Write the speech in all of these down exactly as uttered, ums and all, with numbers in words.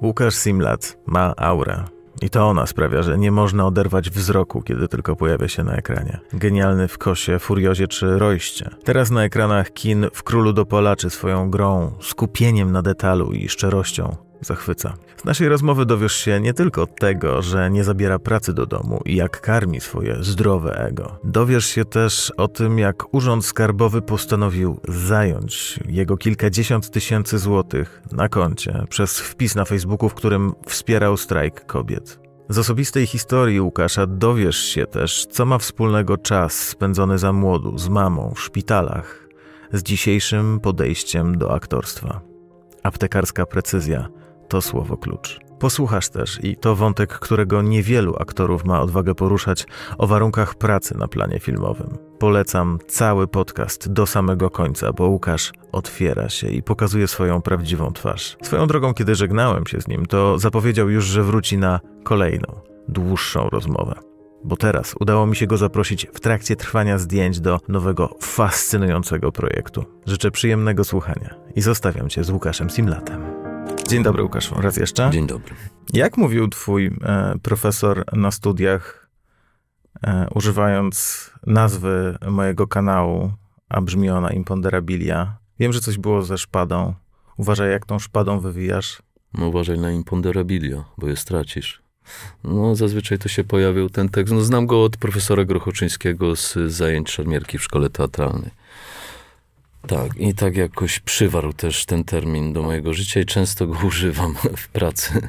Łukasz Simlat ma aurę. I to ona sprawia, że nie można oderwać wzroku, kiedy tylko pojawia się na ekranie. Genialny w Kosie, Furiozie czy Rojście. Teraz na ekranach kin w Królu Dopalaczy swoją grą, skupieniem na detalu i szczerością zachwyca. Z naszej rozmowy dowiesz się nie tylko tego, że nie zabiera pracy do domu i jak karmi swoje zdrowe ego. Dowiesz się też o tym, jak Urząd Skarbowy postanowił zająć jego kilkadziesiąt tysięcy złotych na koncie przez wpis na Facebooku, w którym wspierał strajk kobiet. Z osobistej historii Łukasza dowiesz się też, co ma wspólnego czas spędzony za młodu z mamą w szpitalach z dzisiejszym podejściem do aktorstwa. Aptekarska precyzja to słowo klucz. Posłuchasz też, i to wątek, którego niewielu aktorów ma odwagę poruszać, o warunkach pracy na planie filmowym. Polecam cały podcast do samego końca, bo Łukasz otwiera się i pokazuje swoją prawdziwą twarz. Swoją drogą, kiedy żegnałem się z nim, to zapowiedział już, że wróci na kolejną, dłuższą rozmowę. Bo teraz udało mi się go zaprosić w trakcie trwania zdjęć do nowego, fascynującego projektu. Życzę przyjemnego słuchania i zostawiam cię z Łukaszem Simlatem. Dzień dobry, Łukaszu, raz jeszcze. Dzień dobry. Jak mówił twój e, profesor na studiach, e, używając nazwy mojego kanału, a brzmi ona Imponderabilia? Wiem, że coś było ze szpadą. Uważaj, jak tą szpadą wywijasz. No uważaj na Imponderabilia, bo je stracisz. No zazwyczaj to się pojawił ten tekst. No znam go od profesora Grochoczyńskiego z zajęć szermierki w szkole teatralnej. Tak, i tak jakoś przywarł też ten termin do mojego życia i często go używam w pracy.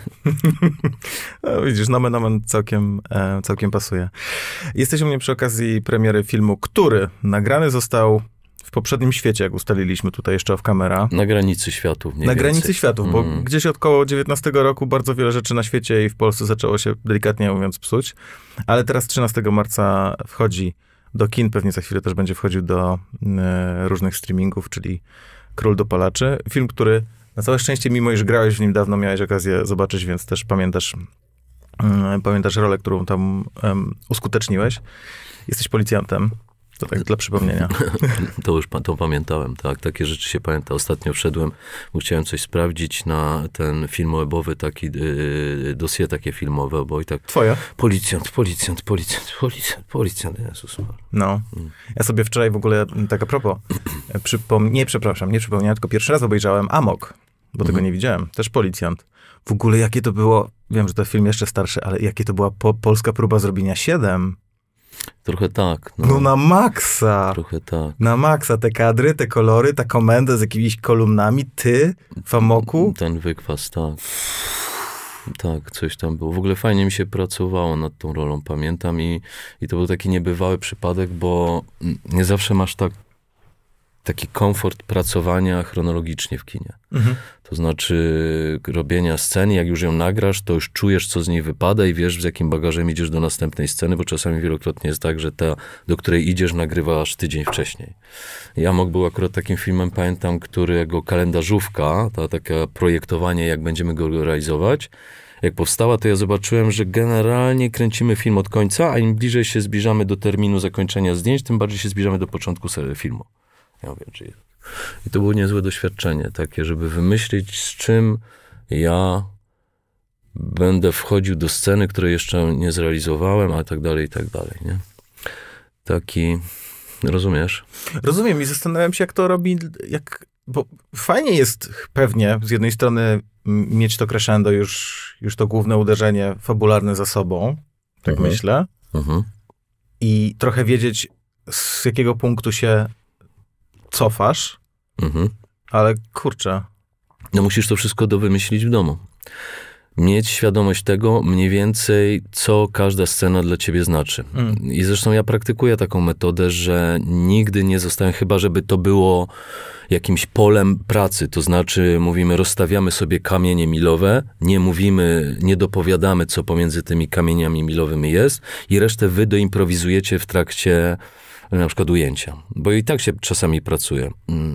No, widzisz, nomen omen całkiem, e, całkiem pasuje. Jesteś u mnie przy okazji premiery filmu, który nagrany został w poprzednim świecie, jak ustaliliśmy tutaj jeszcze off camera. Na granicy światów. Na granicy więcej. światów, bo mm. gdzieś od koło dziewiętnastego roku bardzo wiele rzeczy na świecie i w Polsce zaczęło się, delikatnie mówiąc, psuć. Ale teraz trzynastego marca wchodzi do kin, pewnie za chwilę też będzie wchodził do e, różnych streamingów, czyli Król Dopalaczy. Film, który na całe szczęście, mimo iż grałeś w nim dawno, miałeś okazję zobaczyć, więc też pamiętasz, e, pamiętasz rolę, którą tam e, uskuteczniłeś. Jesteś policjantem. To tak dla przypomnienia. To już to pamiętałem, tak. Takie rzeczy się pamięta. Ostatnio wszedłem, bo chciałem coś sprawdzić na ten film webowy, taki yy, dossier takie filmowe, bo i tak... Twoje? Policjant, policjant, policjant, policjant, policjant, Jezus. No. Hmm. Ja sobie wczoraj w ogóle, tak a propos, przypom- nie, przepraszam, nie przypomniałem, tylko pierwszy raz obejrzałem Amok, bo tego hmm. nie widziałem. Też policjant. W ogóle jakie to było, wiem, że to film jeszcze starszy, ale jakie to była po- polska próba zrobienia siedem. Trochę tak. No. no na maksa. Trochę tak. Na maksa. Te kadry, te kolory, ta komenda z jakimiś kolumnami, ty w Amoku. Ten wykwas, tak. Tak, coś tam było. W ogóle fajnie mi się pracowało nad tą rolą, pamiętam. I, i to był taki niebywały przypadek, bo nie zawsze masz tak, taki komfort pracowania chronologicznie w kinie. Mhm. To znaczy robienia sceny, jak już ją nagrasz, to już czujesz, co z niej wypada i wiesz, z jakim bagażem idziesz do następnej sceny, bo czasami wielokrotnie jest tak, że ta, do której idziesz, nagrywasz tydzień wcześniej. I Amok był akurat takim filmem, pamiętam, którego kalendarzówka, ta taka projektowanie, jak będziemy go realizować, jak powstała, to ja zobaczyłem, że generalnie kręcimy film od końca, a im bliżej się zbliżamy do terminu zakończenia zdjęć, tym bardziej się zbliżamy do początku serii filmu. Ja mówię, czy... I to było niezłe doświadczenie takie, żeby wymyślić, z czym ja będę wchodził do sceny, której jeszcze nie zrealizowałem, a tak dalej, i tak dalej, nie? Taki, rozumiesz? Rozumiem i zastanawiam się, jak to robi, jak, bo fajnie jest pewnie z jednej strony mieć to crescendo, już, już to główne uderzenie fabularne za sobą, tak mhm. myślę, mhm. i trochę wiedzieć, z jakiego punktu się cofasz, mhm. ale kurczę. No musisz to wszystko dowymyślić w domu. Mieć świadomość tego mniej więcej, co każda scena dla ciebie znaczy. Mm. I zresztą ja praktykuję taką metodę, że nigdy nie zostałem, chyba żeby to było jakimś polem pracy, to znaczy mówimy, rozstawiamy sobie kamienie milowe, nie mówimy, nie dopowiadamy, co pomiędzy tymi kamieniami milowymi jest i resztę wy doimprowizujecie w trakcie na przykład ujęcia, bo i tak się czasami pracuje.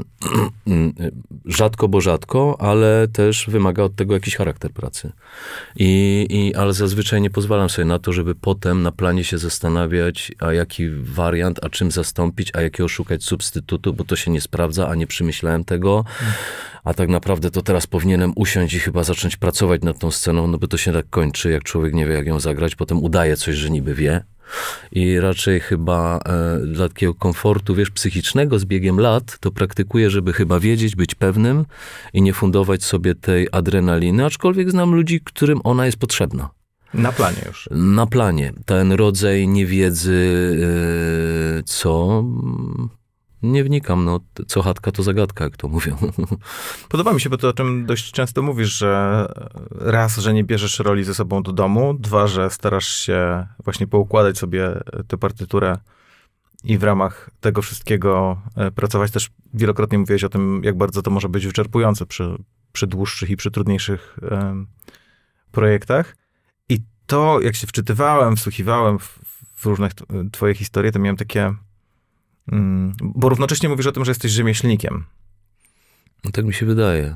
Rzadko, bo rzadko, ale też wymaga od tego jakiś charakter pracy. I, i, ale zazwyczaj nie pozwalam sobie na to, żeby potem na planie się zastanawiać, a jaki wariant, a czym zastąpić, a jakiego szukać substytutu, bo to się nie sprawdza, a nie przemyślałem tego, a tak naprawdę to teraz powinienem usiąść i chyba zacząć pracować nad tą sceną, no bo to się tak kończy, jak człowiek nie wie, jak ją zagrać, potem udaje coś, że niby wie. I raczej chyba e, dla takiego komfortu, wiesz, psychicznego z biegiem lat, to praktykuję, żeby chyba wiedzieć, być pewnym i nie fundować sobie tej adrenaliny, aczkolwiek znam ludzi, którym ona jest potrzebna. Na planie już. Na planie. Ten rodzaj niewiedzy, e, co... Nie wnikam, no, co chatka, to zagadka, jak to mówią. Podoba mi się, bo to o czym dość często mówisz, że raz, że nie bierzesz roli ze sobą do domu, dwa, że starasz się właśnie poukładać sobie tę partyturę i w ramach tego wszystkiego pracować. Też wielokrotnie mówiłeś o tym, jak bardzo to może być wyczerpujące przy, przy dłuższych i przy trudniejszych um, projektach. I to, jak się wczytywałem, wsłuchiwałem w, w różne twoje historie, to miałem takie... Mm, bo równocześnie mówisz o tym, że jesteś rzemieślnikiem. No tak mi się wydaje.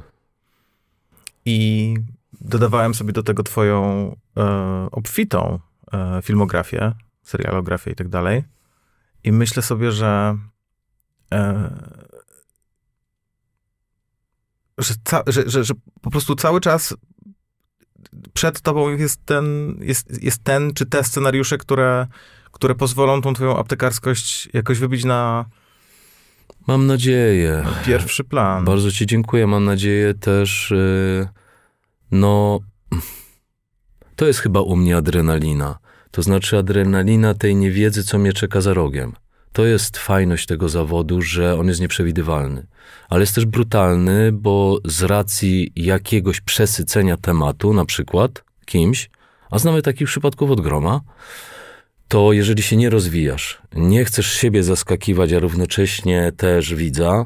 I dodawałem sobie do tego twoją e, obfitą e, filmografię, serialografię i tak dalej. I myślę sobie, że e, że, ca, że, że, że po prostu cały czas przed tobą jest ten, jest, jest ten czy te scenariusze, które które pozwolą tą twoją aptekarskość jakoś wybić na... Mam nadzieję. Pierwszy plan. Bardzo ci dziękuję. Mam nadzieję też, yy, no... To jest chyba u mnie adrenalina. To znaczy adrenalina tej niewiedzy, co mnie czeka za rogiem. To jest fajność tego zawodu, że on jest nieprzewidywalny. Ale jest też brutalny, bo z racji jakiegoś przesycenia tematu, na przykład kimś, a znamy takich przypadków od groma, to jeżeli się nie rozwijasz, nie chcesz siebie zaskakiwać, a równocześnie też widza,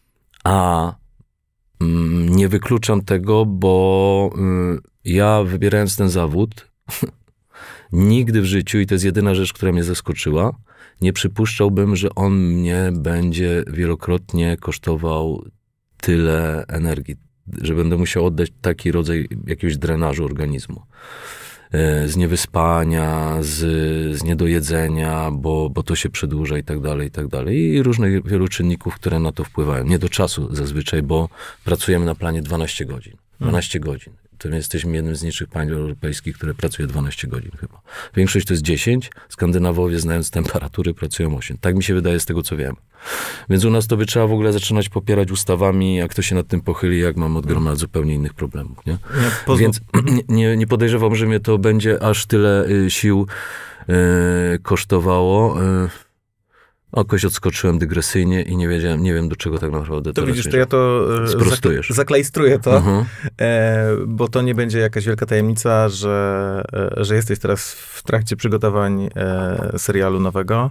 a mm, nie wykluczam tego, bo mm, ja wybierając ten zawód, nigdy w życiu, i to jest jedyna rzecz, która mnie zaskoczyła, nie przypuszczałbym, że on mnie będzie wielokrotnie kosztował tyle energii, że będę musiał oddać taki rodzaj jakiegoś drenażu organizmu. Z niewyspania, z, z niedojedzenia, bo, bo to się przedłuża i tak dalej, i tak dalej. I różnych wielu czynników, które na to wpływają. Nie do czasu zazwyczaj, bo pracujemy na planie dwanaście godzin. dwanaście hmm. godzin. To my jesteśmy jednym z nielicznych państw europejskich, które pracuje dwanaście godzin chyba. Większość to jest dziesięć. Skandynawowie, znając temperatury, pracują osiem. Tak mi się wydaje z tego, co wiem. Więc u nas to by trzeba w ogóle zaczynać popierać ustawami, jak to się nad tym pochyli, jak mam od groma zupełnie innych problemów. Nie? Nie, pozw- Więc nie, nie podejrzewam, że mnie to będzie aż tyle y, sił y, kosztowało. Y, Jakoś odskoczyłem dygresyjnie i nie wiedziałem, nie wiem do czego tak naprawdę to widzisz, to ja to sprostujesz. Zaklejstruję to, uh-huh. e, bo to nie będzie jakaś wielka tajemnica, że, e, że jesteś teraz w trakcie przygotowań e, serialu nowego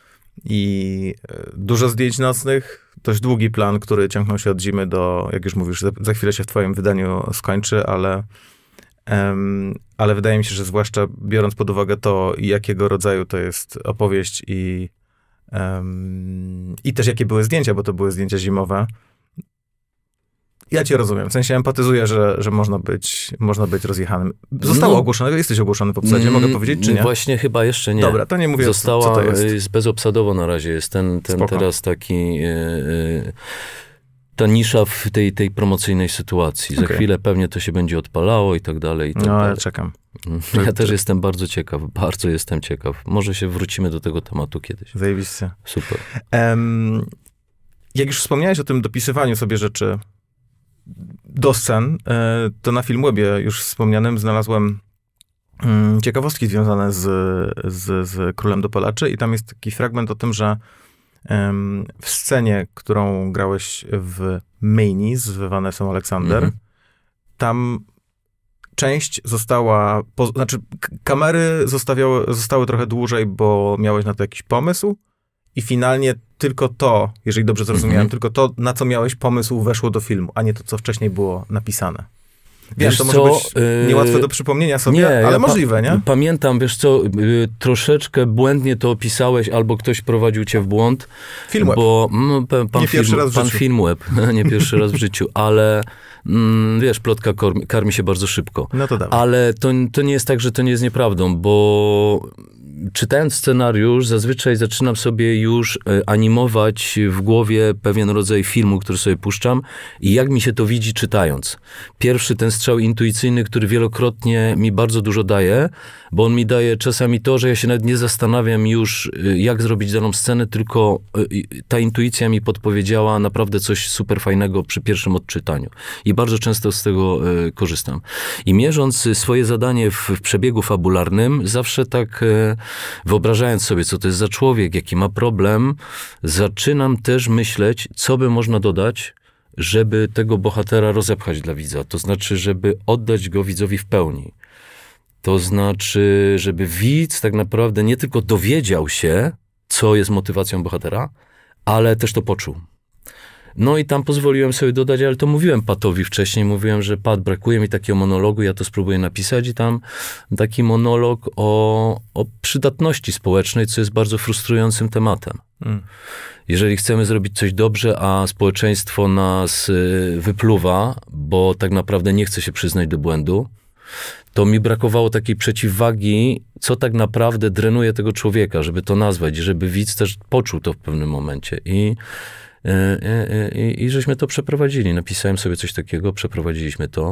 i e, dużo zdjęć nocnych, dość długi plan, który ciągnął się od zimy do, jak już mówisz, za, za chwilę się w twoim wydaniu skończy, ale um, ale wydaje mi się, że zwłaszcza biorąc pod uwagę to, jakiego rodzaju to jest opowieść i Um, i też jakie były zdjęcia, bo to były zdjęcia zimowe. Ja cię rozumiem. W sensie empatyzuję, że, że można być, można być rozjechanym. Zostało no, ogłoszone, jesteś ogłoszony w obsadzie, mogę powiedzieć, czy nie? Właśnie chyba jeszcze nie. Dobra, to nie mówię, Została, co to jest. jest bezobsadowo na razie. Jest ten, ten teraz taki... Yy, ta nisza w tej, tej promocyjnej sytuacji. Za okay. chwilę pewnie to się będzie odpalało i tak dalej. I tak no, dalej. ja czekam. Ja to, też to... jestem bardzo ciekaw, bardzo jestem ciekaw. Może się wrócimy do tego tematu kiedyś. Zajebiście. Super. Um, jak już wspomniałeś o tym dopisywaniu sobie rzeczy do scen, to na Filmwebie już wspomnianym znalazłem ciekawostki związane z, z, z Królem Dopalaczy i tam jest taki fragment o tym, że w scenie, którą grałeś w Mani z Vanessą Alexander, mm-hmm. tam część została, po, znaczy kamery zostawiały, zostały trochę dłużej, bo miałeś na to jakiś pomysł i finalnie tylko to, jeżeli dobrze zrozumiałem, mm-hmm. tylko to, na co miałeś pomysł, weszło do filmu, a nie to, co wcześniej było napisane. Wiem, to może być niełatwe do przypomnienia sobie, nie, ale ja możliwe, pa- nie? Pamiętam, wiesz co, troszeczkę błędnie to opisałeś, albo ktoś prowadził cię w błąd. Filmweb. Bo no, pan, nie film, pierwszy raz w pan życiu. Filmweb, nie pierwszy raz w życiu, ale mm, wiesz, plotka karmi, karmi się bardzo szybko. No to dawaj. Ale to, to nie jest tak, że to nie jest nieprawdą, bo czytając scenariusz, zazwyczaj zaczynam sobie już animować w głowie pewien rodzaj filmu, który sobie puszczam i jak mi się to widzi czytając. Pierwszy ten strzał intuicyjny, który wielokrotnie mi bardzo dużo daje, bo on mi daje czasami to, że ja się nawet nie zastanawiam już, jak zrobić daną scenę, tylko ta intuicja mi podpowiedziała naprawdę coś super fajnego przy pierwszym odczytaniu. I bardzo często z tego korzystam. I mierząc swoje zadanie w, w przebiegu fabularnym, zawsze tak wyobrażając sobie, co to jest za człowiek, jaki ma problem, zaczynam też myśleć, co by można dodać, żeby tego bohatera rozepchać dla widza. To znaczy, żeby oddać go widzowi w pełni. To znaczy, żeby widz tak naprawdę nie tylko dowiedział się, co jest motywacją bohatera, ale też to poczuł. No i tam pozwoliłem sobie dodać, ale to mówiłem Patowi wcześniej, mówiłem, że Pat, brakuje mi takiego monologu, ja to spróbuję napisać i tam taki monolog o, o przydatności społecznej, co jest bardzo frustrującym tematem. Mm. Jeżeli chcemy zrobić coś dobrze, a społeczeństwo nas wypluwa, bo tak naprawdę nie chce się przyznać do błędu, to mi brakowało takiej przeciwwagi, co tak naprawdę drenuje tego człowieka, żeby to nazwać, żeby widz też poczuł to w pewnym momencie. I I, i, I żeśmy to przeprowadzili. Napisałem sobie coś takiego, przeprowadziliśmy to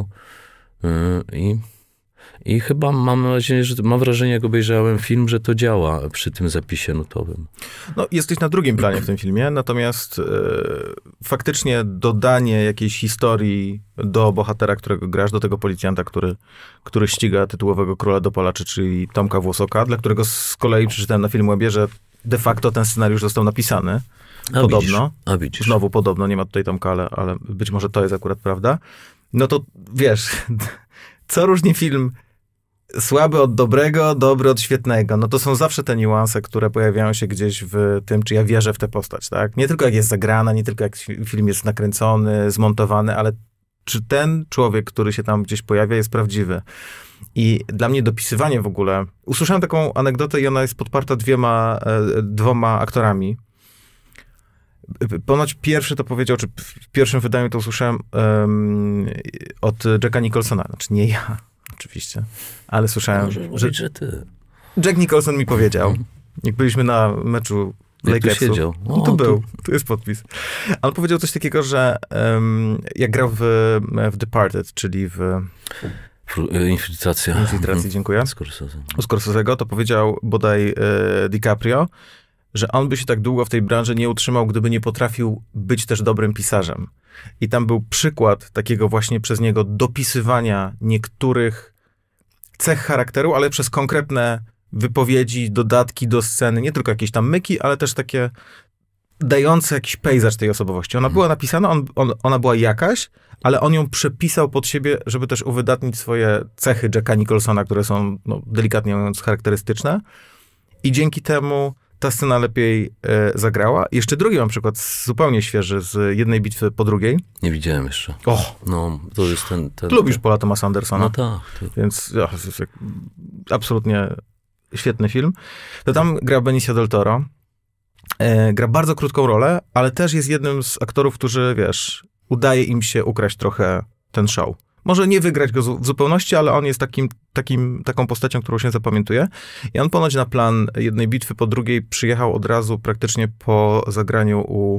i, i chyba mam nadzieję, że mam wrażenie, jak obejrzałem film, że to działa przy tym zapisie nutowym. No, jesteś na drugim planie w tym filmie, natomiast e, faktycznie dodanie jakiejś historii do bohatera, którego grasz, do tego policjanta, który, który ściga tytułowego króla dopalaczy, czyli Tomka Włosoka, dla którego z kolei przeczytałem na Filmwebie, że de facto ten scenariusz został napisany. A Podobno. Widzisz, a widzisz. Znowu podobno, nie ma tutaj Tomka, ale, ale być może to jest akurat prawda. No to wiesz, co różni film słaby od dobrego, dobry od świetnego. No to są zawsze te niuanse, które pojawiają się gdzieś w tym, czy ja wierzę w tę postać, tak? Nie tylko jak jest zagrana, nie tylko jak film jest nakręcony, zmontowany, ale czy ten człowiek, który się tam gdzieś pojawia, jest prawdziwy. I dla mnie dopisywanie w ogóle... Usłyszałem taką anegdotę i ona jest podparta dwiema, dwoma aktorami. Ponoć pierwszy to powiedział, czy w pierwszym wydaniu to usłyszałem um, od Jacka Nicholsona. Znaczy nie ja, oczywiście, ale słyszałem, Możesz że, mówić, że ty. Jack Nicholson mi powiedział, jak byliśmy na meczu Lakersów. Tu siedział. O, no tu był, tu jest podpis. Ale powiedział coś takiego, że um, jak grał w, w Departed, czyli w... Infiltracja. Infiltracji, dziękuję. Scorsese. U Scorsese'ego to powiedział bodaj e, DiCaprio, że on by się tak długo w tej branży nie utrzymał, gdyby nie potrafił być też dobrym pisarzem. I tam był przykład takiego właśnie przez niego dopisywania niektórych cech charakteru, ale przez konkretne wypowiedzi, dodatki do sceny, nie tylko jakieś tam myki, ale też takie dające jakiś pejzaż tej osobowości. Ona była napisana, on, on, ona była jakaś, ale on ją przepisał pod siebie, żeby też uwydatnić swoje cechy Jacka Nicholsona, które są, no, delikatnie mówiąc, charakterystyczne. I dzięki temu ta scena lepiej e, zagrała. Jeszcze drugi mam przykład zupełnie świeży z jednej bitwy po drugiej. Nie widziałem jeszcze. O! No, to jest ten... ten Lubisz ten... Paula Thomasa Andersona? No tak. To... Więc ja, to jest absolutnie świetny film. To tam gra Benicio del Toro. E, gra bardzo krótką rolę, ale też jest jednym z aktorów, którzy, wiesz, udaje im się ukraść trochę ten show. Może nie wygrać go w zupełności, ale on jest takim, takim, taką postacią, którą się zapamiętuje. I on ponoć na plan jednej bitwy po drugiej przyjechał od razu praktycznie po zagraniu u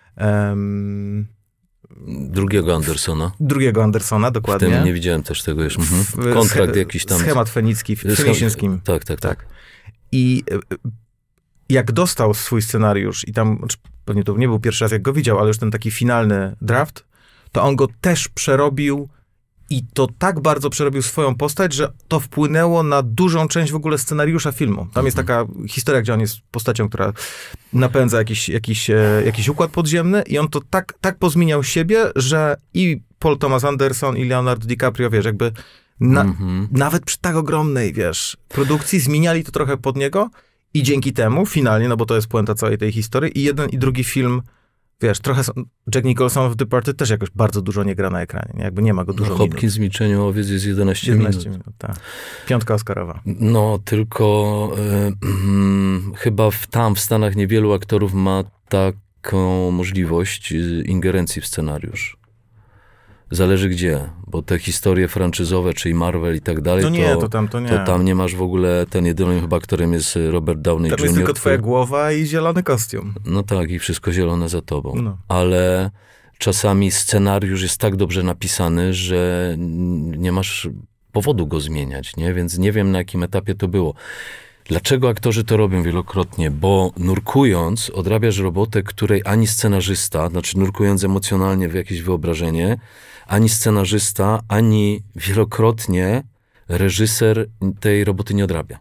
um, drugiego Andersona. Drugiego Andersona, dokładnie. W tym nie widziałem też tego już. Mhm. Kontrakt jakiś tam. Schemat fenicki w Finiszyńskim. Tak, tak, tak. I jak dostał swój scenariusz i tam, pewnie to nie był pierwszy raz, jak go widział, ale już ten taki finalny draft, to on go też przerobił i to tak bardzo przerobił swoją postać, że to wpłynęło na dużą część w ogóle scenariusza filmu. Tam mhm. jest taka historia, gdzie on jest postacią, która napędza jakiś, jakiś, jakiś układ podziemny i on to tak, tak pozmieniał siebie, że i Paul Thomas Anderson i Leonardo DiCaprio, wiesz, jakby na, mhm. nawet przy tak ogromnej, wiesz, produkcji zmieniali to trochę pod niego i dzięki temu finalnie, no bo to jest puenta całej tej historii, i jeden i drugi film wiesz, trochę są, Jack Nicholson w Departed też jakoś bardzo dużo nie gra na ekranie, nie? Jakby nie ma go dużo no, Hopkins w Milczeniu owiec jest jedenaście, jedenaście minut. minut, tak. Piątka Oscarowa. No, tylko y, y, chyba w, tam w Stanach niewielu aktorów ma taką możliwość ingerencji w scenariusz. Zależy gdzie, bo te historie franczyzowe, czyli Marvel i tak dalej, no nie, to, to, tam, to, nie. to tam nie masz w ogóle, ten jedynym chyba aktorem jest Robert Downey Tam junior jest tylko twoja głowa i zielony kostium. No tak, i wszystko zielone za tobą. No. Ale czasami scenariusz jest tak dobrze napisany, że nie masz powodu go zmieniać, nie? Więc nie wiem, na jakim etapie to było. Dlaczego aktorzy to robią wielokrotnie? Bo nurkując odrabiasz robotę, której ani scenarzysta, znaczy nurkując emocjonalnie w jakieś wyobrażenie, ani scenarzysta, ani wielokrotnie reżyser tej roboty nie odrabia.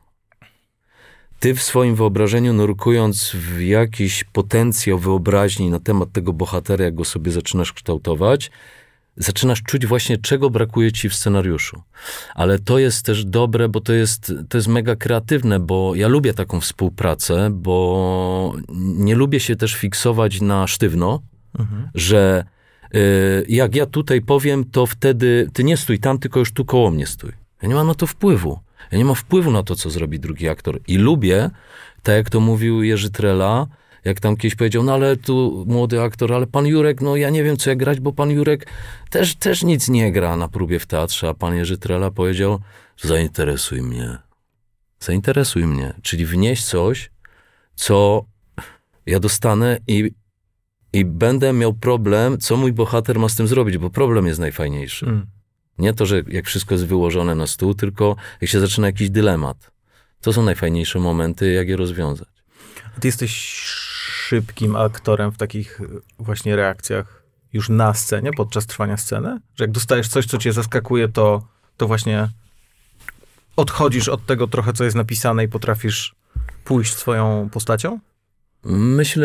Ty w swoim wyobrażeniu, nurkując w jakiś potencjał wyobraźni na temat tego bohatera, jak go sobie zaczynasz kształtować, zaczynasz czuć właśnie, czego brakuje ci w scenariuszu. Ale to jest też dobre, bo to jest, to jest mega kreatywne, bo ja lubię taką współpracę, bo nie lubię się też fiksować na sztywno, mhm. że y, jak ja tutaj powiem, to wtedy ty nie stój tam, tylko już tu koło mnie stój. Ja nie mam na to wpływu. Ja nie mam wpływu na to, co zrobi drugi aktor. I lubię, tak jak to mówił Jerzy Trela, jak tam kiedyś powiedział, no ale tu młody aktor, ale pan Jurek, no ja nie wiem, co jak grać, bo pan Jurek też, też nic nie gra na próbie w teatrze, a pan Jerzy Trela powiedział, zainteresuj mnie. Zainteresuj mnie. Czyli wnieś coś, co ja dostanę i, i będę miał problem, co mój bohater ma z tym zrobić, bo problem jest najfajniejszy. Mm. Nie to, że jak wszystko jest wyłożone na stół, tylko jak się zaczyna jakiś dylemat. To są najfajniejsze momenty, jak je rozwiązać. Ty jesteś szybkim aktorem w takich właśnie reakcjach już na scenie, podczas trwania sceny? Że jak dostajesz coś, co cię zaskakuje, to, to właśnie odchodzisz od tego trochę, co jest napisane i potrafisz pójść swoją postacią? Myślę,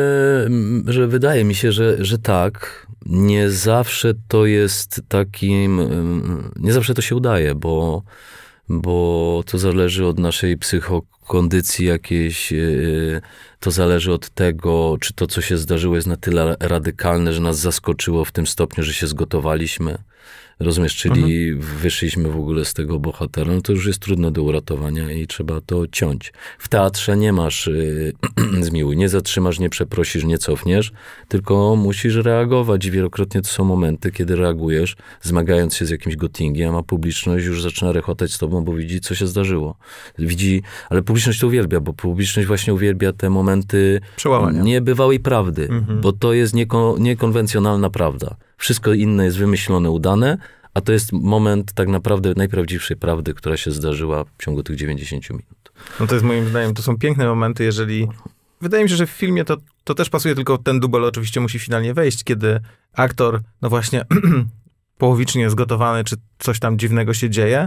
że wydaje mi się, że, że tak. Nie zawsze to jest takim, nie zawsze to się udaje, bo, bo to zależy od naszej psychokondycji jakiejś, to zależy od tego, czy to, co się zdarzyło, jest na tyle radykalne, że nas zaskoczyło w tym stopniu, że się zgotowaliśmy. Rozumiesz, czyli mhm. wyszliśmy w ogóle z tego bohatera, no to już jest trudno do uratowania i trzeba to ciąć. W teatrze nie masz yy, zmiłuj, nie zatrzymasz, nie przeprosisz, nie cofniesz, tylko musisz reagować i wielokrotnie to są momenty, kiedy reagujesz, zmagając się z jakimś gottingiem, a publiczność już zaczyna rechotać z tobą, bo widzi, co się zdarzyło. Widzi, ale publiczność to uwielbia, bo publiczność właśnie uwielbia te momenty przełamania niebywałej prawdy, mhm. bo to jest nieko, niekonwencjonalna prawda. Wszystko inne jest wymyślone, udane, a to jest moment tak naprawdę najprawdziwszej prawdy, która się zdarzyła w ciągu tych dziewięćdziesięciu minut. No to jest moim zdaniem, to są piękne momenty, jeżeli... Wydaje mi się, że w filmie to, to też pasuje, tylko ten dubel oczywiście musi finalnie wejść, kiedy aktor, no właśnie, połowicznie jest gotowany, czy coś tam dziwnego się dzieje,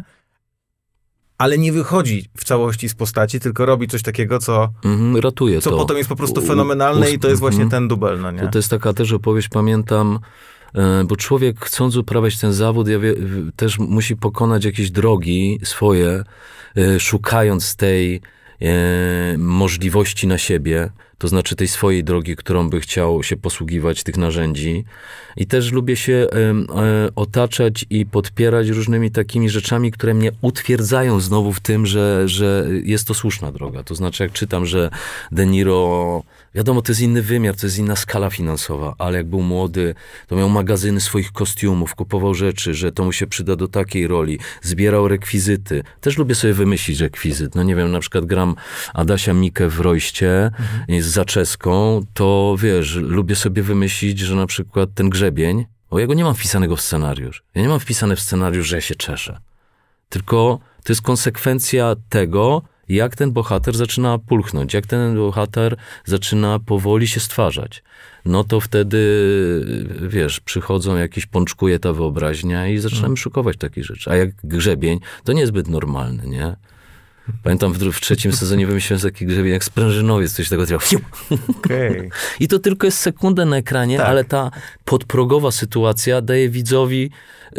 ale nie wychodzi w całości z postaci, tylko robi coś takiego, co, mm, ratuje co to. potem jest po prostu fenomenalne i to jest właśnie ten dubel, no nie? To, to jest taka też opowieść, pamiętam, bo człowiek, chcąc uprawiać ten zawód, ja wie, też musi pokonać jakieś drogi swoje, szukając tej e, możliwości na siebie, to znaczy tej swojej drogi, którą by chciał się posługiwać, tych narzędzi. I też lubię się e, e, otaczać i podpierać różnymi takimi rzeczami, które mnie utwierdzają znowu w tym, że, że jest to słuszna droga. To znaczy, jak czytam, że De Niro, wiadomo, to jest inny wymiar, to jest inna skala finansowa, ale jak był młody, to miał magazyny swoich kostiumów, kupował rzeczy, że to mu się przyda do takiej roli, zbierał rekwizyty. Też lubię sobie wymyślić rekwizyt. No nie wiem, na przykład gram Adasia Mikę w Royście, mhm. z zaczeską, to wiesz, lubię sobie wymyślić, że na przykład ten grzebień, bo ja go nie mam wpisanego w scenariusz. Ja nie mam wpisane w scenariusz, że ja się czeszę. Tylko to jest konsekwencja tego, jak ten bohater zaczyna pulchnąć, jak ten bohater zaczyna powoli się stwarzać. No to wtedy, wiesz, przychodzą jakieś, pączkuje ta wyobraźnia i zaczynamy hmm. szukować takich rzeczy. A jak grzebień, to niezbyt normalny, nie? Pamiętam w, w trzecim sezonie wymyśliłem taki grzebień jak sprężynowiec, coś tego zrobił. Okay. I to tylko jest sekundę na ekranie, tak. ale ta podprogowa sytuacja daje widzowi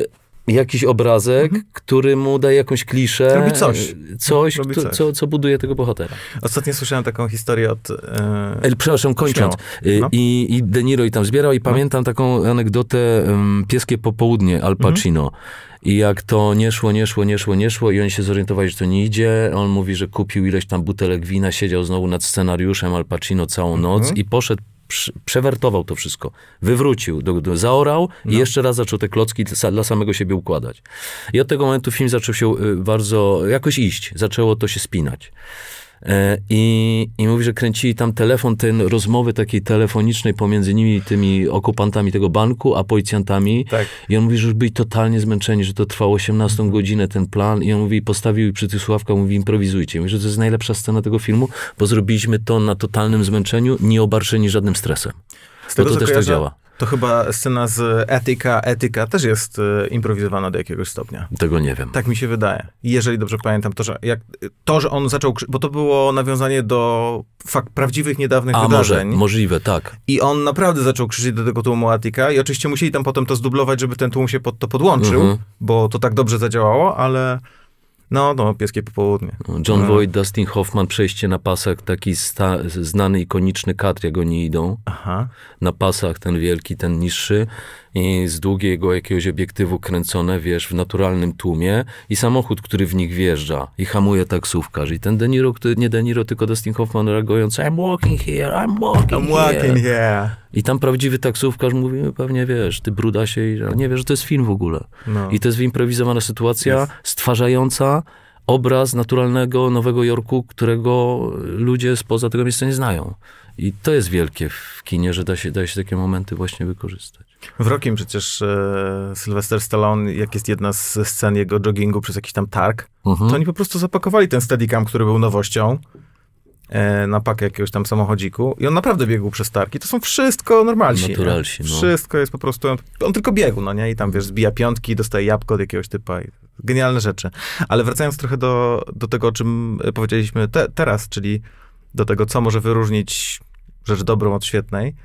jakiś obrazek, mhm. który mu daje jakąś kliszę. Robi coś. Coś, Robi kto, coś. Co, co buduje tego bohatera. Ostatnio słyszałem taką historię od... Yy... El, przepraszam, kończąc. No. I, I De Niro i tam zbierał i no. pamiętam taką anegdotę um, Pieskie popołudnie Al Pacino. Mhm. I jak to nie szło, nie szło, nie szło, nie szło i oni się zorientowali, że to nie idzie. On mówi, że kupił ileś tam butelek wina, siedział znowu nad scenariuszem Al Pacino całą noc mhm. i poszedł, przy, przewertował to wszystko. Wywrócił, do, do, zaorał no. i jeszcze raz zaczął te klocki dla, dla samego siebie układać. I od tego momentu film zaczął się bardzo jakoś iść. Zaczęło to się spinać. I, I mówi, że kręcili tam telefon, ten rozmowy takiej telefonicznej pomiędzy nimi, tymi okupantami tego banku, a policjantami. Tak. I on mówi, że już byli totalnie zmęczeni, że to trwało osiemnastą godzinę ten plan. I on mówi, postawił przy tych słuchawkach, mówi, improwizujcie. Mówi, że to jest najlepsza scena tego filmu, bo zrobiliśmy to na totalnym zmęczeniu, nie obarczeni żadnym stresem. Z tego, bo to też tak działa. To chyba scena z Etyka, Etyka też jest y, improwizowana do jakiegoś stopnia. Tego nie wiem. Tak mi się wydaje. Jeżeli dobrze pamiętam, to, że, jak, to, że on zaczął, bo to było nawiązanie do fakt prawdziwych, niedawnych A, wydarzeń. Może, możliwe, tak. I on naprawdę zaczął krzyczeć do tego tłumu Etyka i oczywiście musieli tam potem to zdublować, żeby ten tłum się pod to podłączył, mhm. bo to tak dobrze zadziałało, ale... No, no, Pieskie popołudnie. John no. Voight, Dustin Hoffman, przejście na pasach, taki sta, znany, ikoniczny kadr, jak oni idą. Aha. Na pasach, ten wielki, ten niższy i z długiego jakiegoś obiektywu kręcone, wiesz, w naturalnym tłumie i samochód, który w nich wjeżdża i hamuje taksówkarz. I ten De Niro, który, nie De Niro, tylko Dustin Hoffman reagujący I'm walking here, I'm walking I'm here. walking here. I tam prawdziwy taksówkarz mówi, pewnie wiesz, ty brudasie, i nie wiesz, że to jest film w ogóle. No. I to jest wyimprowizowana sytuacja, yes. stwarzająca obraz naturalnego Nowego Jorku, którego ludzie spoza tego miejsca nie znają. I to jest wielkie w kinie, że da się, da się takie momenty właśnie wykorzystać. W Rockim przecież e, Sylvester Stallone, jak jest jedna z scen jego joggingu przez jakiś tam targ, uh-huh. to oni po prostu zapakowali ten Steadicam, który był nowością, e, na pakę jakiegoś tam samochodziku i on naprawdę biegł przez targ. I to są wszystko normalsi. Naturalsi, no. Wszystko jest po prostu, on, on tylko biegł, no nie? I tam, wiesz, zbija piątki, dostaje jabłko od jakiegoś typa. I genialne rzeczy. Ale wracając trochę do, do tego, o czym powiedzieliśmy te, teraz, czyli do tego, co może wyróżnić rzecz dobrą od świetnej.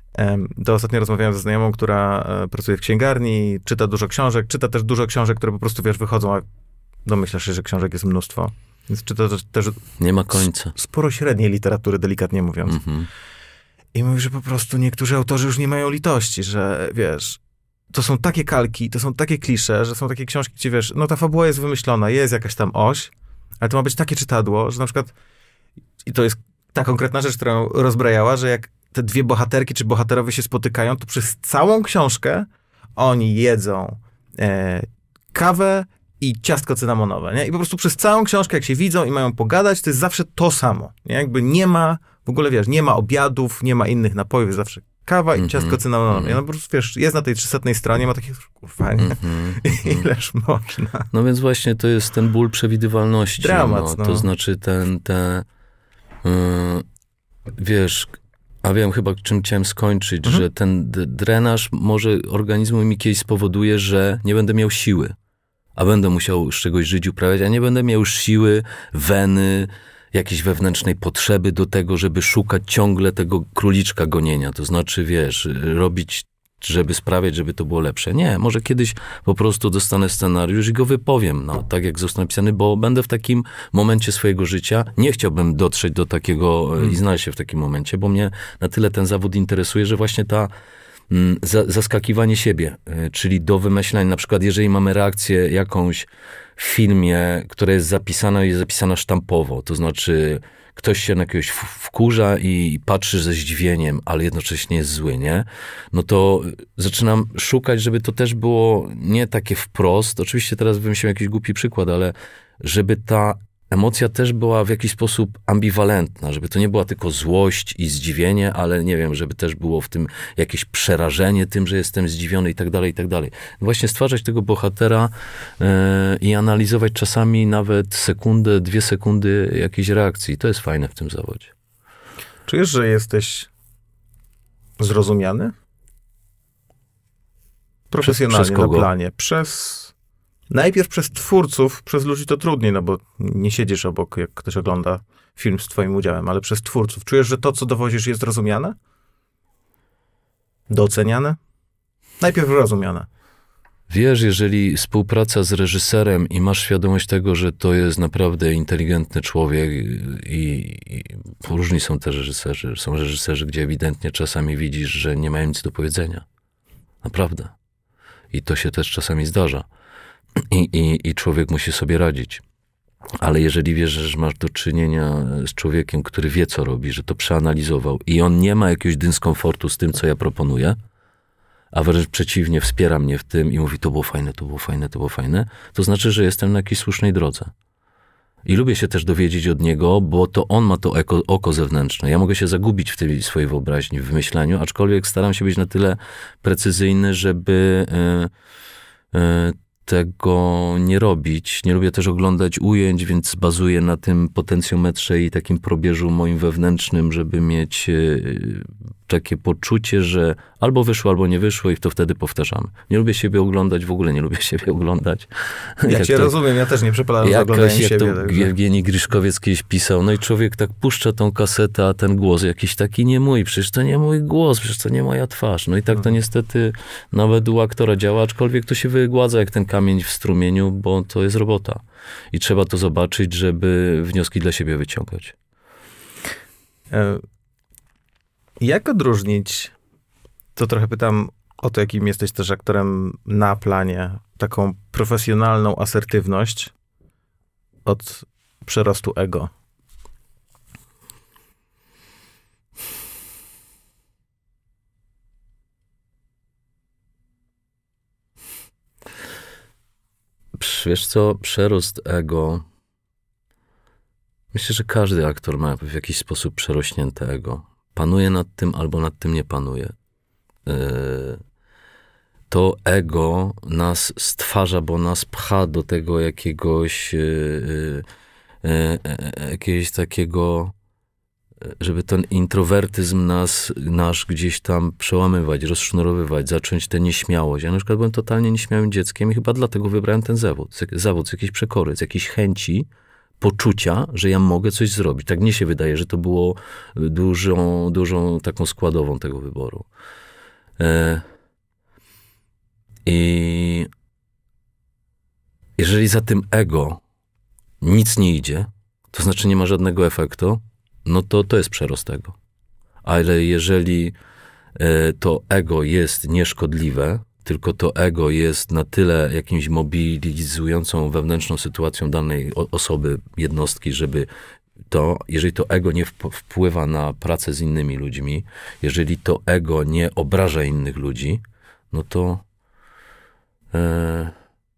To ostatnio rozmawiałem ze znajomą, która pracuje w księgarni, czyta dużo książek, czyta też dużo książek, które po prostu, wiesz, wychodzą, a domyślasz się, że książek jest mnóstwo. Więc czyta też, też nie ma końca. Sporo średniej literatury, delikatnie mówiąc. Mm-hmm. I mówi, że po prostu niektórzy autorzy już nie mają litości, że, wiesz, to są takie kalki, to są takie klisze, że są takie książki, gdzie, wiesz, no ta fabuła jest wymyślona, jest jakaś tam oś, ale to ma być takie czytadło, że na przykład, i to jest ta konkretna rzecz, którą rozbrajała, że jak te dwie bohaterki czy bohaterowie się spotykają, to przez całą książkę oni jedzą e, kawę i ciastko cynamonowe, nie? I po prostu przez całą książkę, jak się widzą i mają pogadać, to jest zawsze to samo, nie? Jakby nie ma, w ogóle, wiesz, nie ma obiadów, nie ma innych napojów, jest zawsze kawa i mm-hmm. ciastko cynamonowe. Mm-hmm. No po prostu, wiesz, jest na tej trzysetnej stronie, ma takie, kurwa, nie? Mm-hmm. Ileż można. No więc właśnie to jest ten ból przewidywalności. Dramat, no. no. To znaczy ten, te, yy, wiesz, a wiem chyba, czym chciałem skończyć, mm-hmm. że ten d- drenaż może organizmu mi kiedyś spowoduje, że nie będę miał siły, a będę musiał z czegoś żyć, uprawiać, a nie będę miał już siły, weny, jakiejś wewnętrznej potrzeby do tego, żeby szukać ciągle tego króliczka gonienia. To znaczy, wiesz, robić, żeby sprawiać, żeby to było lepsze. Nie, może kiedyś po prostu dostanę scenariusz i go wypowiem, no, tak jak został napisany, bo będę w takim momencie swojego życia. Nie chciałbym dotrzeć do takiego hmm. i znaleźć się w takim momencie, bo mnie na tyle ten zawód interesuje, że właśnie ta mm, za, zaskakiwanie siebie, y, czyli do wymyślania, na przykład jeżeli mamy reakcję jakąś w filmie, która jest zapisana i jest zapisana sztampowo, to znaczy ktoś się na jakiegoś wkurza i patrzy ze zdziwieniem, ale jednocześnie jest zły, nie? No to zaczynam szukać, żeby to też było nie takie wprost, oczywiście teraz wymyśliłem jakiś głupi przykład, ale żeby ta emocja też była w jakiś sposób ambiwalentna, żeby to nie była tylko złość i zdziwienie, ale nie wiem, żeby też było w tym jakieś przerażenie tym, że jestem zdziwiony i tak dalej, i tak dalej. Właśnie stwarzać tego bohatera yy, i analizować czasami nawet sekundę, dwie sekundy jakiejś reakcji. To jest fajne w tym zawodzie. Czujesz, że jesteś zrozumiany? Profesjonalnie, przez, przez na planie. Przez... Najpierw przez twórców, przez ludzi to trudniej, no bo nie siedzisz obok, jak ktoś ogląda film z twoim udziałem, ale przez twórców. Czujesz, że to, co dowozisz, jest rozumiane? Doceniane? Najpierw rozumiane. Wiesz, jeżeli współpraca z reżyserem i masz świadomość tego, że to jest naprawdę inteligentny człowiek i, i różni są te reżyserzy. Są reżyserzy, gdzie ewidentnie czasami widzisz, że nie mają nic do powiedzenia. Naprawdę. I to się też czasami zdarza. I, i, i człowiek musi sobie radzić. Ale jeżeli wiesz, że masz do czynienia z człowiekiem, który wie, co robi, że to przeanalizował i on nie ma jakiegoś dyskomfortu z tym, co ja proponuję, a wręcz przeciwnie, wspiera mnie w tym i mówi, to było fajne, to było fajne, to było fajne, to znaczy, że jestem na jakiejś słusznej drodze. I lubię się też dowiedzieć od niego, bo to on ma to oko, oko zewnętrzne. Ja mogę się zagubić w tej swojej wyobraźni, w wymyślaniu, aczkolwiek staram się być na tyle precyzyjny, żeby yy, yy, tego nie robić. Nie lubię też oglądać ujęć, więc bazuję na tym potencjometrze i takim probierzu moim wewnętrznym, żeby mieć yy, takie poczucie, że albo wyszło, albo nie wyszło i to wtedy powtarzamy. Nie lubię siebie oglądać, w ogóle nie lubię siebie oglądać. Ja jak cię to, rozumiem, ja też nie przepadam za oglądaniem jak siebie. Jak to także. Jewgeni Griszkowiec kiedyś pisał, no i człowiek tak puszcza tą kasetę, a ten głos jakiś taki nie mój, przecież to nie mój głos, przecież to nie moja twarz. No i tak to niestety nawet u aktora działa, aczkolwiek to się wygładza jak ten kamień w strumieniu, bo to jest robota. I trzeba to zobaczyć, żeby wnioski dla siebie wyciągać. E- Jak odróżnić, to trochę pytam o to, jakim jesteś też aktorem na planie, taką profesjonalną asertywność od przerostu ego? Wiesz co, przerost ego, myślę, że każdy aktor ma w jakiś sposób przerośnięte ego. Panuje nad tym, albo nad tym nie panuje. To ego nas stwarza, bo nas pcha do tego jakiegoś jakiegoś takiego, żeby ten introwertyzm nas, nasz gdzieś tam przełamywać, rozsznurowywać, zacząć tę nieśmiałość. Ja na przykład byłem totalnie nieśmiałym dzieckiem i chyba dlatego wybrałem ten zawód. Zawód z jakiejś przekory, z jakiejś chęci, poczucia, że ja mogę coś zrobić. Tak mnie się wydaje, że to było dużą, dużą taką składową tego wyboru. E, I jeżeli za tym ego nic nie idzie, to znaczy nie ma żadnego efektu, no to to jest przerost ego. Ale jeżeli e, to ego jest nieszkodliwe, tylko to ego jest na tyle jakimś mobilizującą wewnętrzną sytuacją danej osoby, jednostki, żeby to, jeżeli to ego nie wpływa na pracę z innymi ludźmi, jeżeli to ego nie obraża innych ludzi, no to e,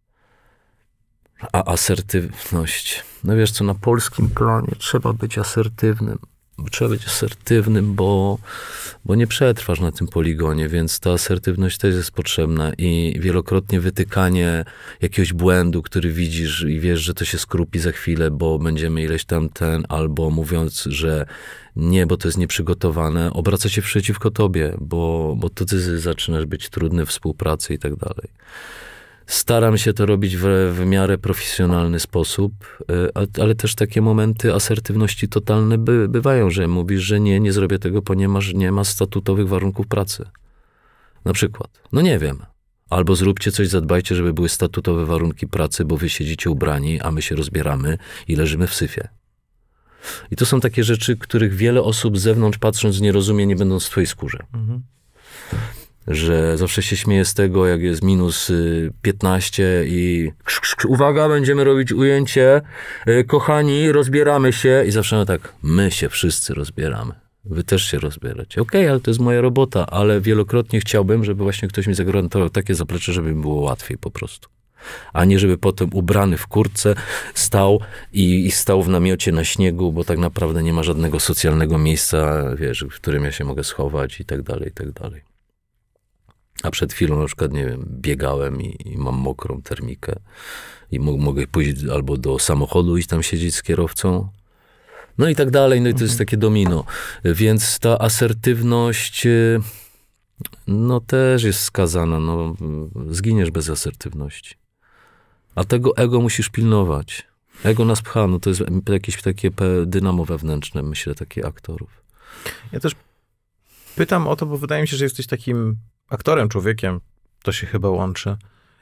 a asertywność, no wiesz co, na polskim planie trzeba być asertywnym. Trzeba być asertywnym, bo, bo nie przetrwasz na tym poligonie, więc ta asertywność też jest potrzebna i wielokrotnie wytykanie jakiegoś błędu, który widzisz i wiesz, że to się skrupi za chwilę, bo będziemy ileś tam ten, albo mówiąc, że nie, bo to jest nieprzygotowane, obraca się przeciwko tobie, bo, bo to ty zaczynasz być trudny w współpracy i tak dalej. Staram się to robić w, w miarę profesjonalny sposób, ale też takie momenty asertywności totalne by, bywają, że mówisz, że nie, nie zrobię tego, ponieważ nie ma statutowych warunków pracy. Na przykład. No nie wiem. Albo zróbcie coś, zadbajcie, żeby były statutowe warunki pracy, bo wy siedzicie ubrani, a my się rozbieramy i leżymy w syfie. I to są takie rzeczy, których wiele osób z zewnątrz patrząc nie rozumie, nie będąc w twojej skórze. Mhm. Że zawsze się śmieję z tego, jak jest minus piętnaście i krz, krz, krz, uwaga, będziemy robić ujęcie, kochani, rozbieramy się i zawsze no tak, my się wszyscy rozbieramy. Wy też się rozbieracie. Okej, okay, ale to jest moja robota, ale wielokrotnie chciałbym, żeby właśnie ktoś mi zagwarantował takie zaplecze, żeby mi było łatwiej po prostu. A nie żeby potem ubrany w kurtce stał i, i stał w namiocie na śniegu, bo tak naprawdę nie ma żadnego socjalnego miejsca, wiesz, w którym ja się mogę schować i tak dalej, i tak dalej. A przed chwilą na przykład, nie wiem, biegałem i, i mam mokrą termikę i mo- mogę pójść albo do samochodu i tam siedzieć z kierowcą. No i tak dalej, no i to jest takie domino. Więc ta asertywność no też jest skazana, no zginiesz bez asertywności. A tego ego musisz pilnować. Ego nas pcha, no to jest jakieś takie dynamo wewnętrzne, myślę, takich aktorów. Ja też pytam o to, bo wydaje mi się, że jesteś takim aktorem, człowiekiem, to się chyba łączy,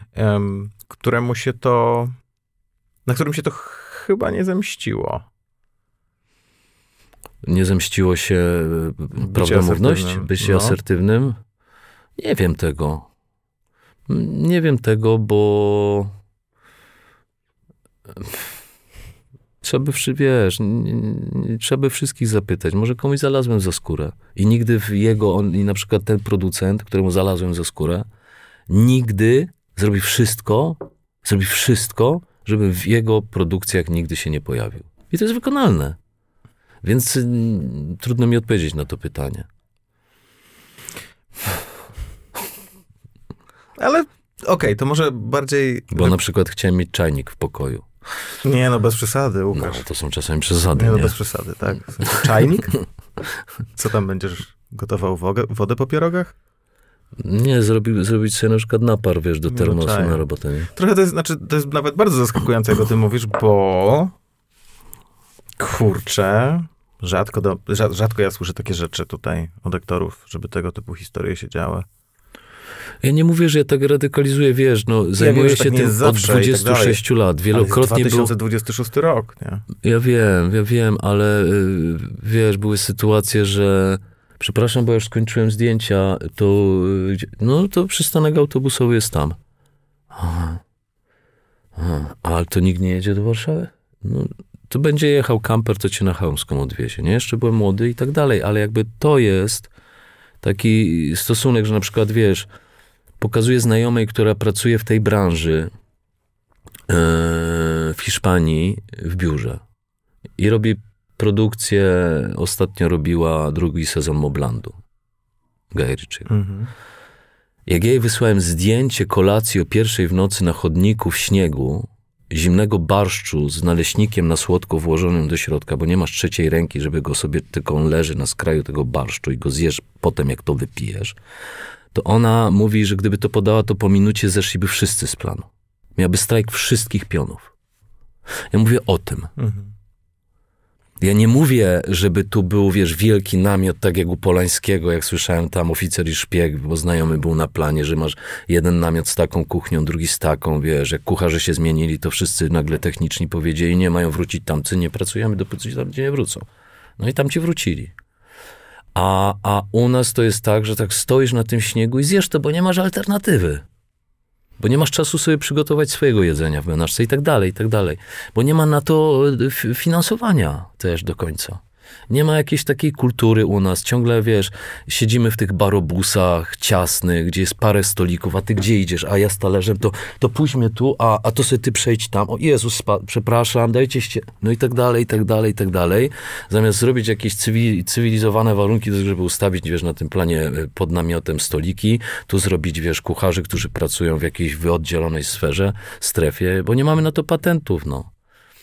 um, któremu się to, na którym się to ch- chyba nie zemściło. Nie zemściło się prawdomówność, asertywnym. bycie No. asertywnym? Nie wiem tego. Nie wiem tego, bo trzeba by, wszy- wiesz, nie, nie, trzeba by wszystkich zapytać. Może komuś znalazłem za skórę. I nigdy w jego, on, i na przykład ten producent, któremu znalazłem za skórę, nigdy zrobi wszystko, zrobi wszystko, żeby w jego produkcjach nigdy się nie pojawił. I to jest wykonalne. Więc y, trudno mi odpowiedzieć na to pytanie. Ale okej, okay, to może bardziej... Bo na przykład chciałem mieć czajnik w pokoju. Nie, no bez przesady, Łukasz. No, to są czasami przesady, Nie, no nie? bez przesady, tak. W sensie czajnik? Co tam, będziesz gotował wodę, wodę po pierogach? Nie, zrobi, zrobić sobie na przykład napar, wiesz, do termosu No, na robotę, nie? Trochę to jest, znaczy, to jest nawet bardzo zaskakujące, jak o tym mówisz, bo kurczę, rzadko, do, rzadko ja słyszę takie rzeczy tutaj od aktorów, żeby tego typu historie się działy. Ja nie mówię, że ja tak radykalizuję, wiesz, no, zajmuję wiem, się tak tym od dwudziestu sześciu lat. Wielokrotnie ale jest dwa tysiące dwudziesty szósty był... rok, nie? Ja wiem, ja wiem, ale y, wiesz, były sytuacje, że przepraszam, bo już skończyłem zdjęcia, to y, no to przystanek autobusowy jest tam. Aha. Aha. Ale to nikt nie jedzie do Warszawy? No, to będzie jechał kamper, to cię na Chełmską odwiezie, nie? Jeszcze byłem młody i tak dalej, ale jakby to jest taki stosunek, że na przykład, wiesz, pokazuję znajomej, która pracuje w tej branży yy, w Hiszpanii w biurze i robi produkcję, ostatnio robiła drugi sezon Moblandu. Guy Ritchie. Mhm. Jak jej wysłałem zdjęcie kolacji o pierwszej w nocy na chodniku w śniegu, zimnego barszczu z naleśnikiem na słodko włożonym do środka, bo nie masz trzeciej ręki, żeby go sobie, tylko on leży na skraju tego barszczu i go zjesz potem, jak to wypijesz, to ona mówi, że gdyby to podała, to po minucie zeszliby wszyscy z planu. Miałaby strajk wszystkich pionów. Ja mówię o tym. Mhm. Ja nie mówię, żeby tu był, wiesz, wielki namiot, tak jak u Polańskiego, jak słyszałem tam Oficer i szpieg, bo znajomy był na planie, że masz jeden namiot z taką kuchnią, drugi z taką, wiesz, jak kucharze się zmienili, to wszyscy nagle techniczni powiedzieli, nie mają wrócić tamcy, nie pracujemy, dopóki tam gdzie nie wrócą. No i tam ci wrócili. A, a u nas to jest tak, że tak stoisz na tym śniegu i zjesz to, bo nie masz alternatywy. Bo nie masz czasu sobie przygotować swojego jedzenia w menażce i tak dalej, i tak dalej. Bo nie ma na to finansowania też do końca. Nie ma jakiejś takiej kultury u nas. Ciągle, wiesz, siedzimy w tych barobusach ciasnych, gdzie jest parę stolików, a ty gdzie idziesz? A ja z talerzem, to, to pójdź mnie tu, a, a to sobie ty przejdź tam. O Jezus, spa, przepraszam, dajcie się... No i tak dalej, i tak dalej, i tak dalej. Zamiast zrobić jakieś cywil, cywilizowane warunki, żeby ustawić, wiesz, na tym planie pod namiotem stoliki, tu zrobić, wiesz, kucharzy, którzy pracują w jakiejś wyoddzielonej sferze, strefie, bo nie mamy na to patentów, no.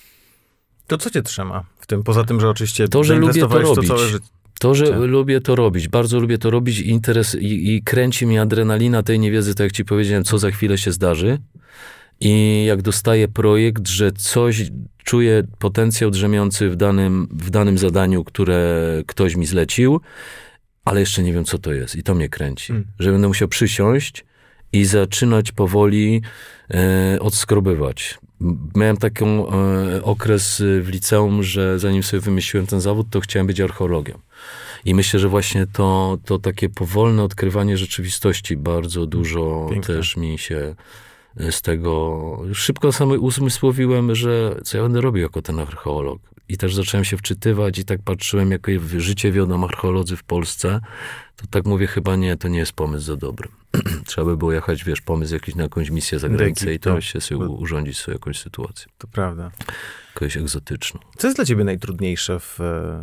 To co cię trzyma w tym? Poza tym, że oczywiście to, że lubię to robić. To, całe życie. To, że tak. lubię to robić. Bardzo lubię to robić. Interes, i, i kręci mi adrenalina tej niewiedzy, tak jak ci powiedziałem, co za chwilę się zdarzy. I jak dostaję projekt, że coś, czuję potencjał drzemiący w danym, w danym zadaniu, które ktoś mi zlecił, ale jeszcze nie wiem, co to jest. I to mnie kręci. Hmm. Że będę musiał przysiąść i zaczynać powoli e, odskrobywać. Miałem taki e, okres w liceum, że zanim sobie wymyśliłem ten zawód, to chciałem być archeologiem. I myślę, że właśnie to, to takie powolne odkrywanie rzeczywistości bardzo dużo Piękne. Też mi się z tego... Szybko sam uzmysłowiłem, że co ja będę robił jako ten archeolog. I też zacząłem się wczytywać i tak patrzyłem, jakie życie wiodą archeolodzy w Polsce. To tak mówię, chyba nie, to nie jest pomysł za dobry. Trzeba by było jechać, wiesz, pomysł jakiś na jakąś misję za granicę i to się sobie urządzić sobie jakąś sytuację. To prawda. Jakąś egzotyczną. Co jest dla ciebie najtrudniejsze w,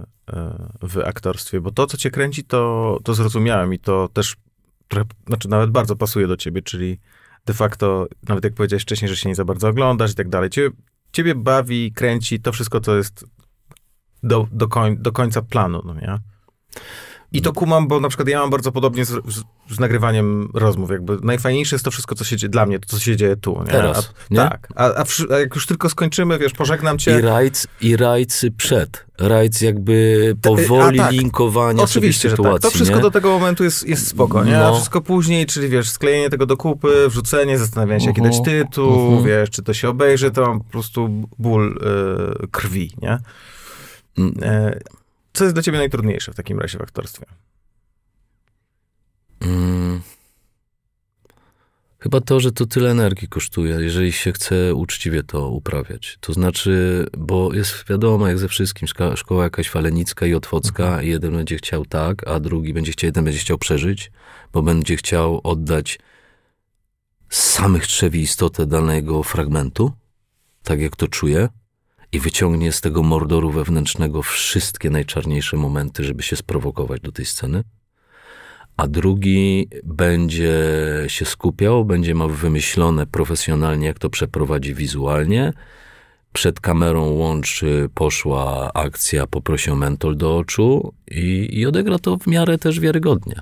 w aktorstwie? Bo to, co cię kręci, to, to zrozumiałem i to też trochę, znaczy nawet bardzo pasuje do ciebie, czyli de facto, nawet jak powiedziałeś wcześniej, że się nie za bardzo oglądasz i tak dalej. Ciebie, ciebie bawi, kręci to wszystko, co jest do, do, koń, do końca planu, no nie? I to kumam, bo na przykład ja mam bardzo podobnie z, z, z nagrywaniem rozmów. Jakby najfajniejsze jest to wszystko, co się dzieje dla mnie, to co się dzieje tu. Nie? Teraz, a, nie? Tak. A, a, a jak już tylko skończymy, wiesz, pożegnam cię. I rajc, i rajc przed. Rajc jakby powoli a, tak. linkowania Oczywiście, sobie sytuacji. Że tak. To wszystko nie? do tego momentu jest, jest spoko, nie? No. A wszystko później, czyli wiesz, sklejenie tego do kupy, wrzucenie, zastanawianie się, jaki dać tytuł, uh-huh. wiesz, czy to się obejrzy, to mam po prostu ból y, krwi, nie? Y, co jest dla ciebie najtrudniejsze w takim razie w aktorstwie? Hmm. Chyba to, że to tyle energii kosztuje, jeżeli się chce uczciwie to uprawiać. To znaczy, bo jest wiadomo, jak ze wszystkim, szko- szkoła jakaś falenicka i otwocka, mhm. i jeden będzie chciał tak, a drugi będzie chciał, jeden będzie chciał przeżyć, bo będzie chciał oddać z samych trzewi istotę danego fragmentu, tak jak to czuje, i wyciągnie z tego mordoru wewnętrznego wszystkie najczarniejsze momenty, żeby się sprowokować do tej sceny. A drugi będzie się skupiał, będzie miał wymyślone profesjonalnie, jak to przeprowadzi wizualnie. Przed kamerą łączy, poszła akcja, poprosi o mentol do oczu i, i odegra to w miarę też wiarygodnie.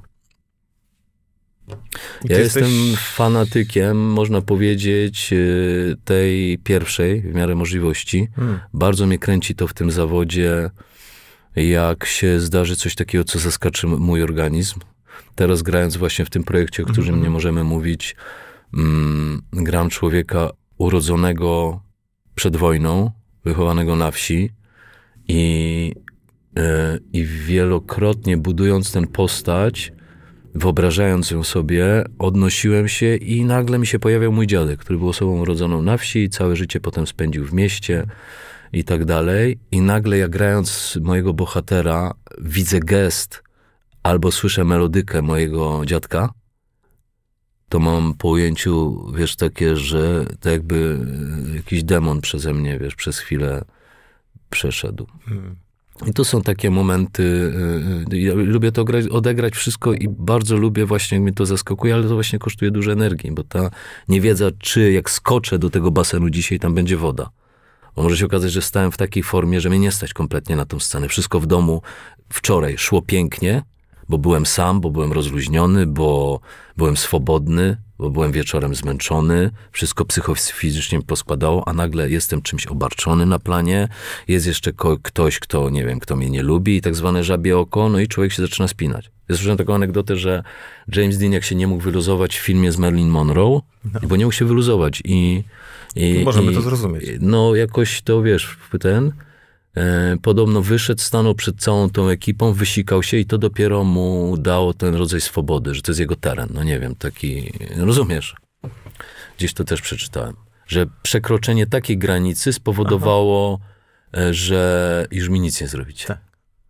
Ja jesteś... jestem fanatykiem, można powiedzieć, tej pierwszej, w miarę możliwości. Hmm. Bardzo mnie kręci to w tym zawodzie, jak się zdarzy coś takiego, co zaskoczy mój organizm. Teraz grając właśnie w tym projekcie, o którym mm-hmm. nie możemy mówić, mm, gram człowieka urodzonego przed wojną, wychowanego na wsi i, yy, i wielokrotnie budując tę postać, wyobrażając ją sobie, odnosiłem się i nagle mi się pojawiał mój dziadek, który był osobą urodzoną na wsi i całe życie potem spędził w mieście i tak dalej. I nagle ja grając mojego bohatera widzę gest albo słyszę melodykę mojego dziadka, to mam po ujęciu, wiesz, takie, że to jakby jakiś demon przeze mnie, wiesz, przez chwilę przeszedł. Hmm. I to są takie momenty, ja lubię to grać, odegrać wszystko i bardzo lubię właśnie, jak mnie to zaskakuje, ale to właśnie kosztuje dużo energii, bo ta niewiedza, czy jak skoczę do tego basenu dzisiaj, tam będzie woda. Bo może się okazać, że stałem w takiej formie, że mnie nie stać kompletnie na tą scenę. Wszystko w domu wczoraj szło pięknie, bo byłem sam, bo byłem rozluźniony, bo byłem swobodny, bo byłem wieczorem zmęczony, wszystko psychofizycznie poskładało, a nagle jestem czymś obarczony na planie, jest jeszcze ko- ktoś, kto, nie wiem, kto mnie nie lubi i tak zwane żabie oko, no i człowiek się zaczyna spinać. Ja słyszałem taką anegdotę, że James Dean, jak się nie mógł wyluzować w filmie z Marilyn Monroe, no. bo nie mógł się wyluzować i... i Możemy i, to zrozumieć. No jakoś to, wiesz, ten... E, podobno wyszedł, stanął przed całą tą ekipą, wysikał się i to dopiero mu dało ten rodzaj swobody, że to jest jego teren. No nie wiem, taki, rozumiesz? Gdzieś to też przeczytałem, że przekroczenie takiej granicy spowodowało, Aha. że już mi nic nie zrobicie. Tak.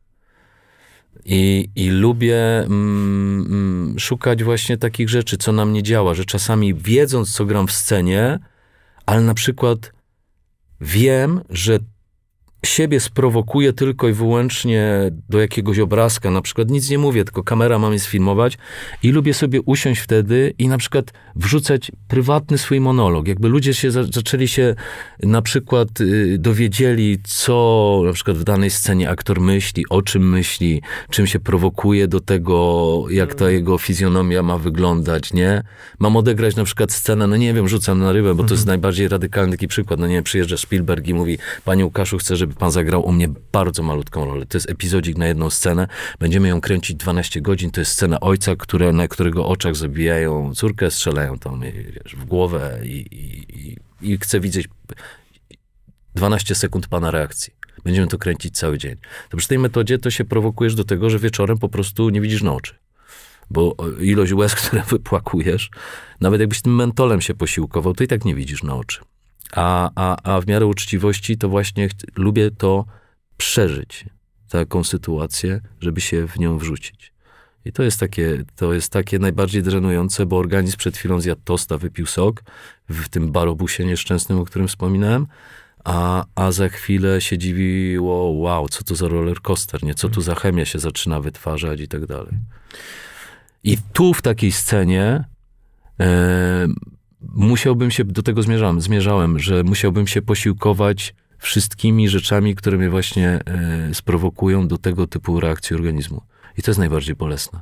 I, i lubię mm, mm, szukać właśnie takich rzeczy, co nam nie działa, że czasami wiedząc, co gram w scenie, ale na przykład wiem, że siebie sprowokuję tylko i wyłącznie do jakiegoś obrazka, na przykład nic nie mówię, tylko kamera ma mnie sfilmować i lubię sobie usiąść wtedy i na przykład wrzucać prywatny swój monolog. Jakby ludzie się za- zaczęli się na przykład y, dowiedzieli, co na przykład w danej scenie aktor myśli, o czym myśli, czym się prowokuje do tego, jak ta jego fizjonomia ma wyglądać, nie? Mam odegrać na przykład scenę, no nie wiem, rzucam na rybę, bo to jest najbardziej radykalny taki przykład, no nie wiem, przyjeżdża Spielberg i mówi, panie Łukaszu, chcę, żeby pan zagrał u mnie bardzo malutką rolę. To jest epizodzik na jedną scenę. Będziemy ją kręcić dwanaście godzin. To jest scena ojca, które, na którego oczach zabijają córkę, strzelają tam, wiesz, w głowę i, i, i, i chcę widzieć dwanaście sekund pana reakcji. Będziemy to kręcić cały dzień. To przy tej metodzie to się prowokujesz do tego, że wieczorem po prostu nie widzisz na oczy. Bo ilość łez, które wypłakujesz, nawet jakbyś tym mentolem się posiłkował, to i tak nie widzisz na oczy. A, a, a w miarę uczciwości to właśnie ch- lubię to przeżyć, taką sytuację, żeby się w nią wrzucić. I to jest takie, to jest takie najbardziej drenujące, bo organizm przed chwilą zjadł tosta, wypił sok w tym barobusie nieszczęsnym, o którym wspominałem, a, a za chwilę się dziwiło, wow, co to za roller coaster, nie? Co tu za chemia się zaczyna wytwarzać i tak dalej. I tu w takiej scenie e, musiałbym się, do tego zmierzałem, zmierzałem, że musiałbym się posiłkować wszystkimi rzeczami, które mnie właśnie e, sprowokują do tego typu reakcji organizmu. I to jest najbardziej bolesne.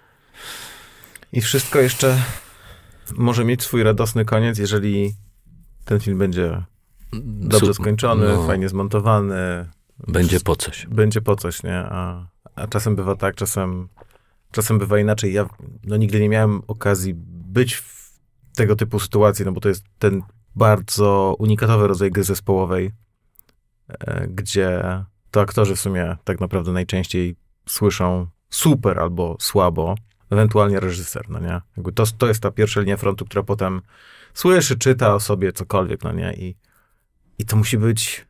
I wszystko jeszcze może mieć swój radosny koniec, jeżeli ten film będzie dobrze skończony, no, fajnie zmontowany. Będzie po coś. Będzie po coś, nie? A, a czasem bywa tak, czasem, czasem bywa inaczej. Ja no, nigdy nie miałem okazji być w tego typu sytuacji, no bo to jest ten bardzo unikatowy rodzaj gry zespołowej, e, gdzie to aktorzy w sumie tak naprawdę najczęściej słyszą super albo słabo, ewentualnie reżyser, no nie? Jakby to, to jest ta pierwsza linia frontu, która potem słyszy, czyta o sobie cokolwiek, no nie? I, i to musi być...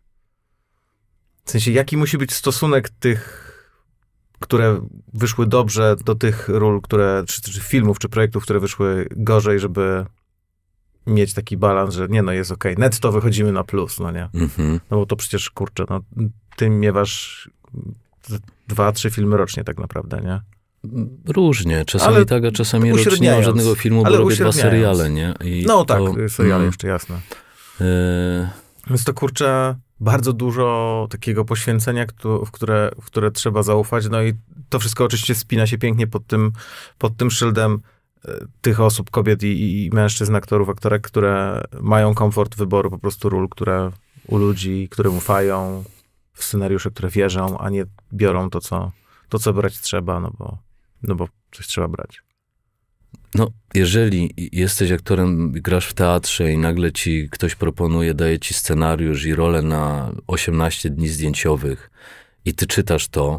W sensie, jaki musi być stosunek tych, które wyszły dobrze, do tych ról, które, czy, czy filmów, czy projektów, które wyszły gorzej, żeby mieć taki balans, że nie, no jest okej, okay. Netto wychodzimy na plus, no nie? Mm-hmm. No bo to przecież, kurczę, no ty miewasz dwa, trzy filmy rocznie tak naprawdę, nie? Różnie, czasami ale tak, a czasami rocznie nie mam żadnego filmu, bo robię dwa seriale, nie? I no to, tak, seriale mm, jeszcze, jasne. Yy... Więc to, kurczę, bardzo dużo takiego poświęcenia, w które, w które trzeba zaufać, no i to wszystko oczywiście spina się pięknie pod tym, pod tym szyldem tych osób, kobiet i, i mężczyzn, aktorów, aktorek, które mają komfort wyboru po prostu ról, które u ludzi, którym ufają, w scenariusze, które wierzą, a nie biorą to, co, to, co brać trzeba, no bo, no bo coś trzeba brać. No, jeżeli jesteś aktorem, grasz w teatrze i nagle ci ktoś proponuje, daje ci scenariusz i rolę na osiemnaście dni zdjęciowych i ty czytasz to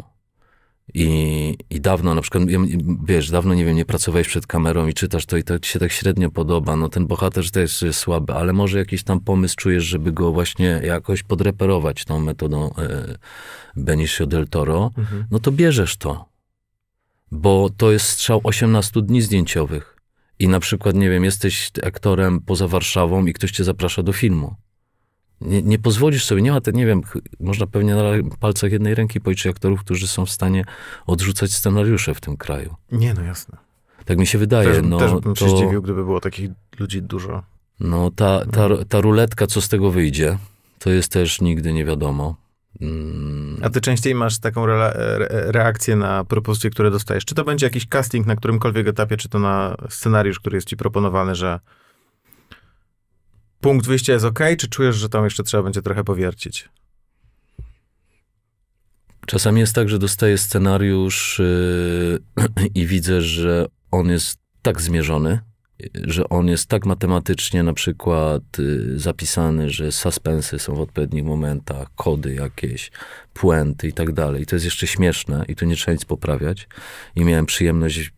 i, i dawno, na przykład, wiesz, dawno, nie wiem, nie pracowałeś przed kamerą i czytasz to i to ci się tak średnio podoba, no ten bohater też jest słaby, ale może jakiś tam pomysł czujesz, żeby go właśnie jakoś podreperować tą metodą e, Benicio del Toro, mhm. no to bierzesz to. Bo to jest strzał osiemnastu dni zdjęciowych. I na przykład, nie wiem, jesteś aktorem poza Warszawą i ktoś cię zaprasza do filmu. Nie, nie pozwolisz sobie, nie ma, te, nie wiem, można pewnie na palcach jednej ręki policzyć aktorów, którzy są w stanie odrzucać scenariusze w tym kraju. Nie, no jasne. Tak mi się wydaje. Też, no, też bym to, się zdziwił, gdyby było takich ludzi dużo. No, ta, ta, ta ruletka, co z tego wyjdzie, to jest też nigdy nie wiadomo. A ty częściej masz taką re- re- reakcję na propozycje, które dostajesz? Czy to będzie jakiś casting na którymkolwiek etapie, czy to na scenariusz, który jest ci proponowany, że punkt wyjścia jest okej, czy czujesz, że tam jeszcze trzeba będzie trochę powiercić? Czasami jest tak, że dostaję scenariusz yy, i widzę, że on jest tak zmierzony, że on jest tak matematycznie na przykład y, zapisany, że suspensy są w odpowiednich momentach, kody jakieś, puenty i tak dalej. I to jest jeszcze śmieszne i tu nie trzeba nic poprawiać. I miałem przyjemność,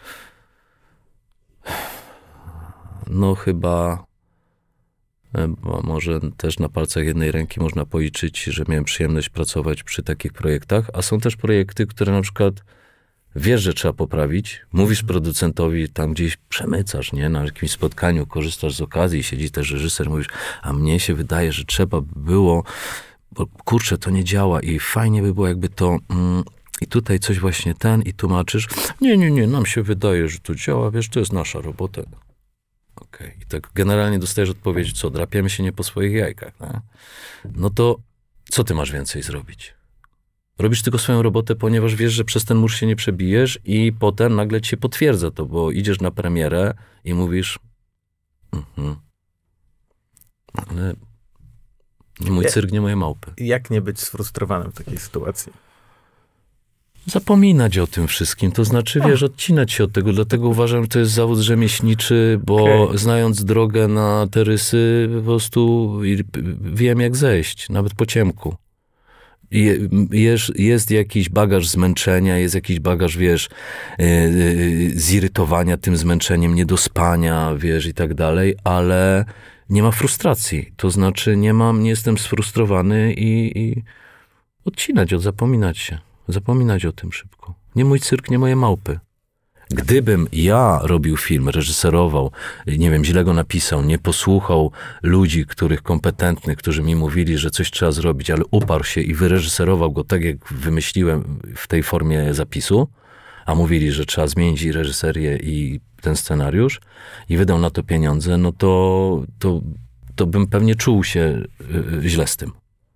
no chyba, bo może też na palcach jednej ręki można policzyć, że miałem przyjemność pracować przy takich projektach, a są też projekty, które na przykład wiesz, że trzeba poprawić, mówisz producentowi, tam gdzieś przemycasz, nie? Na jakimś spotkaniu korzystasz z okazji, siedzi też reżyser, mówisz, a mnie się wydaje, że trzeba by było, bo kurczę, to nie działa i fajnie by było jakby to, mm, i tutaj coś właśnie ten, i tłumaczysz, nie, nie, nie, nam się wydaje, że to działa, wiesz, to jest nasza robota. Okej, okay. I tak generalnie dostajesz odpowiedź, co, drapiemy się nie po swoich jajkach, nie? No to co ty masz więcej zrobić? Robisz tylko swoją robotę, ponieważ wiesz, że przez ten mur się nie przebijesz i potem nagle ci się potwierdza to, bo idziesz na premierę i mówisz mhm. Ale nie mój cyrk, nie moje małpy. Jak nie być sfrustrowanym w takiej sytuacji? Zapominać o tym wszystkim, to znaczy, wiesz, odcinać się od tego, dlatego uważam, że to jest zawód rzemieślniczy, bo okay. znając drogę na te rysy, po prostu wiem, jak zejść, nawet po ciemku. Jest, jest jakiś bagaż zmęczenia, jest jakiś bagaż, wiesz, zirytowania tym zmęczeniem, niedospania, wiesz, i tak dalej, ale nie ma frustracji. To znaczy nie mam, nie jestem sfrustrowany i, i odcinać, od zapominać się. Zapominać o tym szybko. Nie mój cyrk, nie moje małpy. Gdybym ja robił film, reżyserował, nie wiem, źle go napisał, nie posłuchał ludzi, których kompetentnych, którzy mi mówili, że coś trzeba zrobić, ale uparł się i wyreżyserował go tak, jak wymyśliłem w tej formie zapisu, a mówili, że trzeba zmienić i reżyserię i ten scenariusz i wydał na to pieniądze, no to, to, to bym pewnie czuł się źle z tym.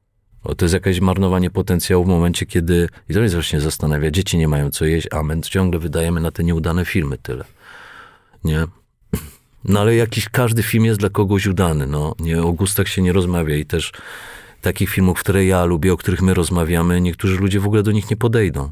O, to jest jakieś marnowanie potencjału w momencie, kiedy, i to mnie właśnie zastanawia, dzieci nie mają co jeść, a my ciągle wydajemy na te nieudane filmy tyle. Nie? No ale jakiś, każdy film jest dla kogoś udany, no. Nie, o gustach się nie rozmawia i też takich filmów, które ja lubię, o których my rozmawiamy, niektórzy ludzie w ogóle do nich nie podejdą.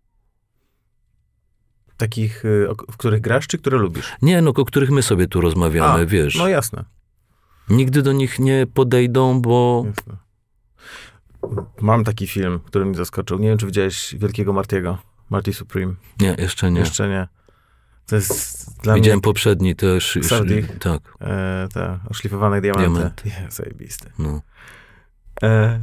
Takich, w których grasz, czy które lubisz? Nie, no, o których my sobie tu rozmawiamy, A, wiesz. No jasne. Nigdy do nich nie podejdą, bo... Jasne. Mam taki film, który mnie zaskoczył. Nie wiem, czy widziałeś Wielkiego Martiego. Marty Supreme. Nie, jeszcze nie. Jeszcze nie. To jest dla Widziałem mnie... poprzedni też. Sardich. Tak. E, te oszlifowane diamenty. Diamenty. Je, zajebisty. No. E,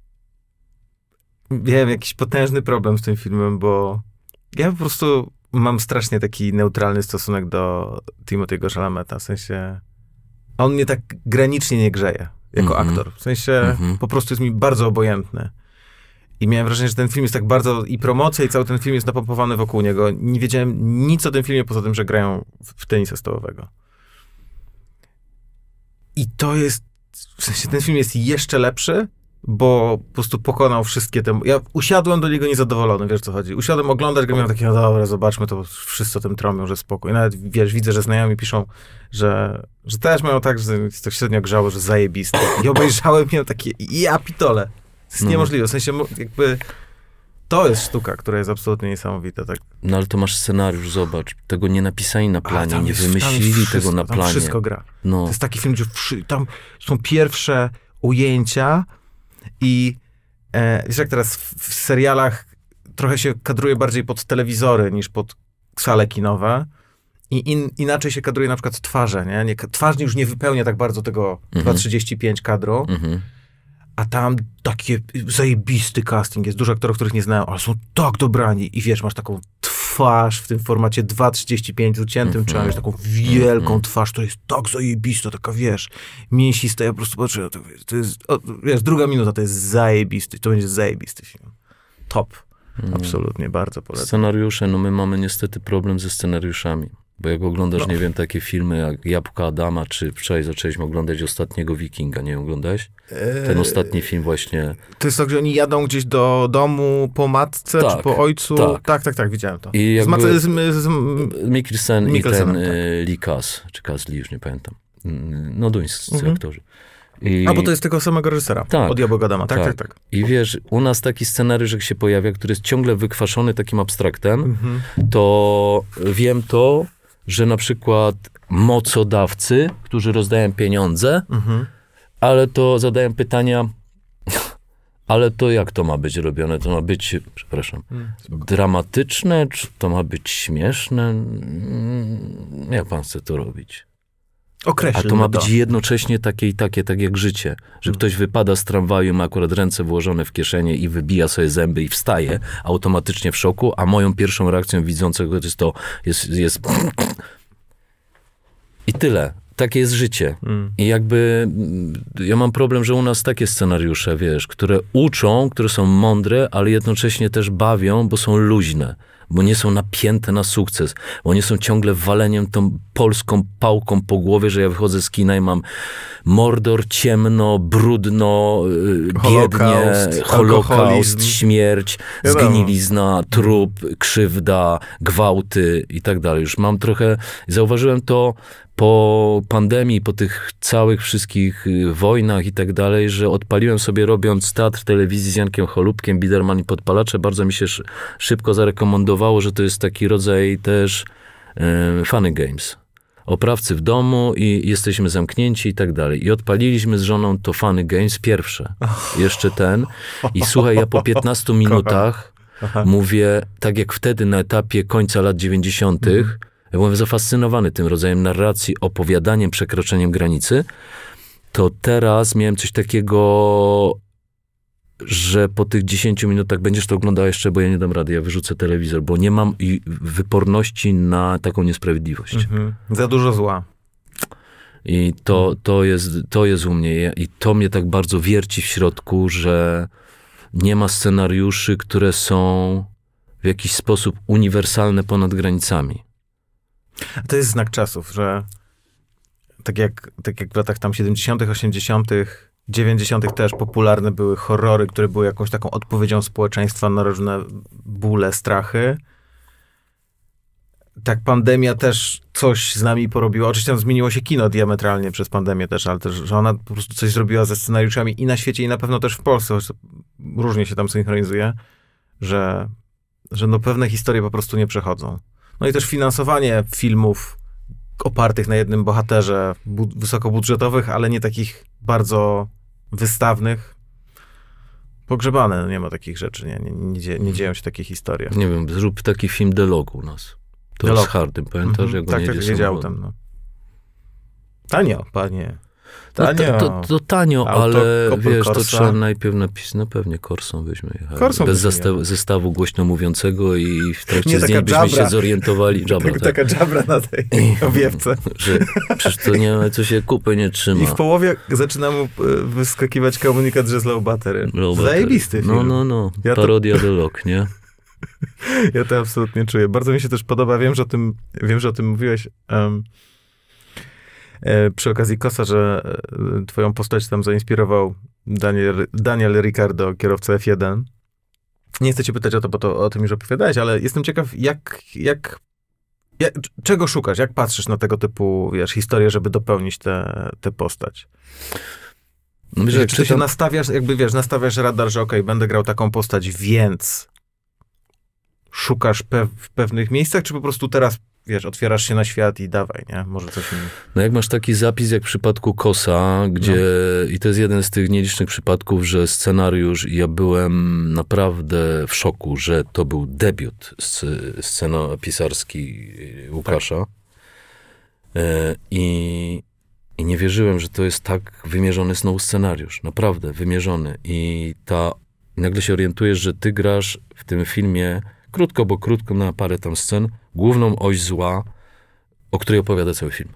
miałem jakiś potężny problem z tym filmem, bo ja po prostu mam strasznie taki neutralny stosunek do Timothy'ego Chalameta. W sensie on mnie tak granicznie nie grzeje jako mm-hmm. aktor. W sensie mm-hmm. po prostu jest mi bardzo obojętny. I miałem wrażenie, że ten film jest tak bardzo... I promocja, i cały ten film jest napompowany wokół niego. Nie wiedziałem nic o tym filmie, poza tym, że grają w tenisa stołowego. I to jest... W sensie ten film jest jeszcze lepszy, bo po prostu pokonał wszystkie te... Ja usiadłem do niego niezadowolony, wiesz co chodzi. Usiadłem oglądać go, miałem takie, no dobra, zobaczmy, to wszyscy o tym trąbią, że spokój. I nawet, wiesz, widzę, że znajomi piszą, że, że też mają tak, że jest to średnio grzało, że zajebiste. I obejrzałem, miałem takie, ja pitole. To jest no. niemożliwe, w sensie jakby... To jest sztuka, która jest absolutnie niesamowita. Tak. No ale to masz scenariusz, zobacz. Tego nie napisali na planie, nie jest, wymyślili wszystko, tego na planie. Tam wszystko gra. No. To jest taki film, gdzie wszy, tam są pierwsze ujęcia i e, wiesz jak teraz w, w serialach trochę się kadruje bardziej pod telewizory niż pod sale kinowe i in, inaczej się kadruje na przykład twarze, nie? nie twarz już nie wypełnia tak bardzo tego Mhm. dwa trzydzieści pięć kadru, Mhm. a tam taki zajebisty casting jest. Dużo aktorów, których nie znają, ale są tak dobrani. I wiesz, masz taką twarz w tym formacie dwa trzydzieści pięć z uciętym mm-hmm. czołem, taką wielką mm-hmm. twarz, która jest tak zajebista, taka wiesz, mięsista. Ja po prostu patrzę, to, to jest, o, wiesz, druga minuta to jest zajebisty. To będzie zajebisty film. Top. Mm. Absolutnie, bardzo polecam. Scenariusze, no my mamy niestety problem ze scenariuszami. Bo jak oglądasz, no. nie wiem, takie filmy jak Jabłka Adama, czy wczoraj zaczęliśmy oglądać Ostatniego Wikinga, nie oglądałeś? Ten ostatni film właśnie. To jest tak, że oni jadą gdzieś do domu po matce, tak, czy po ojcu? Tak, tak, tak, tak widziałem to. I z, jakby, z, z, z Mikkelsen i ten tak. Lee Kas, czy Kas Lee, już nie pamiętam. No duńscy mhm. aktorzy. I... A, bo to jest tego samego reżysera. Tak. Od Jabłek Adama. Tak, tak, tak, tak. I wiesz, u nas taki scenariusz, jak się pojawia, który jest ciągle wykwaszony takim abstraktem, mhm. to wiem to, że na przykład mocodawcy, którzy rozdają pieniądze, mhm. ale to zadają pytania, ale to jak to ma być robione? To ma być, przepraszam, hmm, dramatyczne, czy to ma być śmieszne? Jak pan chce to robić? Określmy A to ma to. być jednocześnie takie i takie, tak jak życie. Że hmm. ktoś wypada z tramwaju, ma akurat ręce włożone w kieszenie i wybija sobie zęby i wstaje automatycznie w szoku, a moją pierwszą reakcją widzącego jest to, jest, jest i tyle. Takie jest życie. Hmm. I jakby ja mam problem, że u nas takie scenariusze, wiesz, które uczą, które są mądre, ale jednocześnie też bawią, bo są luźne. Bo nie są napięte na sukces, bo nie są ciągle waleniem tą polską pałką po głowie, że ja wychodzę z kina i mam Mordor, ciemno, brudno, Holokaust, biednie, holokaust, alkoholizm. śmierć, Wiadomo. zgnilizna, trup, krzywda, gwałty i tak dalej. Już mam trochę, zauważyłem to po pandemii, po tych całych wszystkich wojnach i tak dalej, że odpaliłem sobie, robiąc teatr telewizji z Jankiem Cholubkiem, Biderman i Podpalacze, bardzo mi się sz- szybko zarekomendowało, że to jest taki rodzaj też e, funny games. Oprawcy w domu i jesteśmy zamknięci i tak dalej. I odpaliliśmy z żoną to funny games pierwsze. Jeszcze ten. I słuchaj, ja po piętnastu minutach mówię, tak jak wtedy na etapie końca lat dziewięćdziesiątych, mm. ja byłem zafascynowany tym rodzajem narracji, opowiadaniem, przekroczeniem granicy, to teraz miałem coś takiego, że po tych dziesięciu minutach będziesz to oglądał jeszcze, bo ja nie dam rady, ja wyrzucę telewizor, bo nie mam i wyporności na taką niesprawiedliwość. Mhm. Za dużo zła. I to, to, jest, to jest u mnie i to mnie tak bardzo wierci w środku, że nie ma scenariuszy, które są w jakiś sposób uniwersalne ponad granicami. To jest znak czasów, że tak jak, tak jak w latach tam siedemdziesiątych, osiemdziesiątych dziewięćdziesiątych też popularne były horrory, które były jakąś taką odpowiedzią społeczeństwa na różne bóle, strachy. Tak, pandemia też coś z nami porobiła. Oczywiście tam zmieniło się kino diametralnie przez pandemię też, ale też, że ona po prostu coś zrobiła ze scenariuszami i na świecie, i na pewno też w Polsce, choć różnie się tam synchronizuje, że, że no pewne historie po prostu nie przechodzą. No i też finansowanie filmów opartych na jednym bohaterze, bu- wysokobudżetowych, ale nie takich bardzo wystawnych. Pogrzebane, no nie ma takich rzeczy, nie, nie, nie, dzie- nie dzieją się takie historie. Nie wiem, zrób taki film The Log u nas. To The jest Log. Hardym, pamiętasz? Mhm. Jak Tak, on tak, jedzie wiedział samochodem? tam, no. Tanio, panie. No, Tanio. to, to, to tanio, Auto, ale Opel wiesz, to Corsa. trzeba najpierw napisać, no pewnie Corsą byśmy jechali. Corsą Bez byśmy zestaw, jechali. zestawu głośno mówiącego i w trakcie Nie, taka zdjęć byśmy Jabra. się zorientowali. Jabra, Tak, tak. taka dżabra na tej owiewce. Że przecież to nie ma, co się kupy nie trzyma. I w połowie zaczyna mu e, wyskakiwać komunikat, że zlał baterię. Low battery. Zajebisty film. No, no, no. Ja to- Parodia The Log, nie? Ja to absolutnie czuję. Bardzo mi się też podoba, wiem, że o tym, wiem, że o tym mówiłeś um, e, przy okazji Kosa, że e, twoją postać tam zainspirował Daniel, Daniel Ricciardo, kierowca F jeden. Nie chcę cię pytać o to, bo to o tym już opowiadałeś, ale jestem ciekaw, jak, jak, jak czego szukasz, jak patrzysz na tego typu, wiesz, historię, żeby dopełnić tę tę postać. No, wiesz, Czy jak ty się czytam, nastawiasz, jakby wiesz, nastawiasz radar, że okej, będę grał taką postać, więc szukasz pe- w pewnych miejscach, czy po prostu teraz, wiesz, otwierasz się na świat i dawaj, nie? Może coś innego. no jak masz taki zapis jak w przypadku Kosa, gdzie, i to jest jeden z tych nielicznych przypadków, że scenariusz, ja byłem naprawdę w szoku, że to był debiut sc- scenopisarski Łukasza. E, I, I nie wierzyłem, że to jest tak wymierzony znowu scenariusz. Naprawdę, wymierzony. I ta, i nagle się orientujesz, że ty grasz w tym filmie krótko, bo krótko na parę tam scen, główną oś zła, o której opowiada cały film.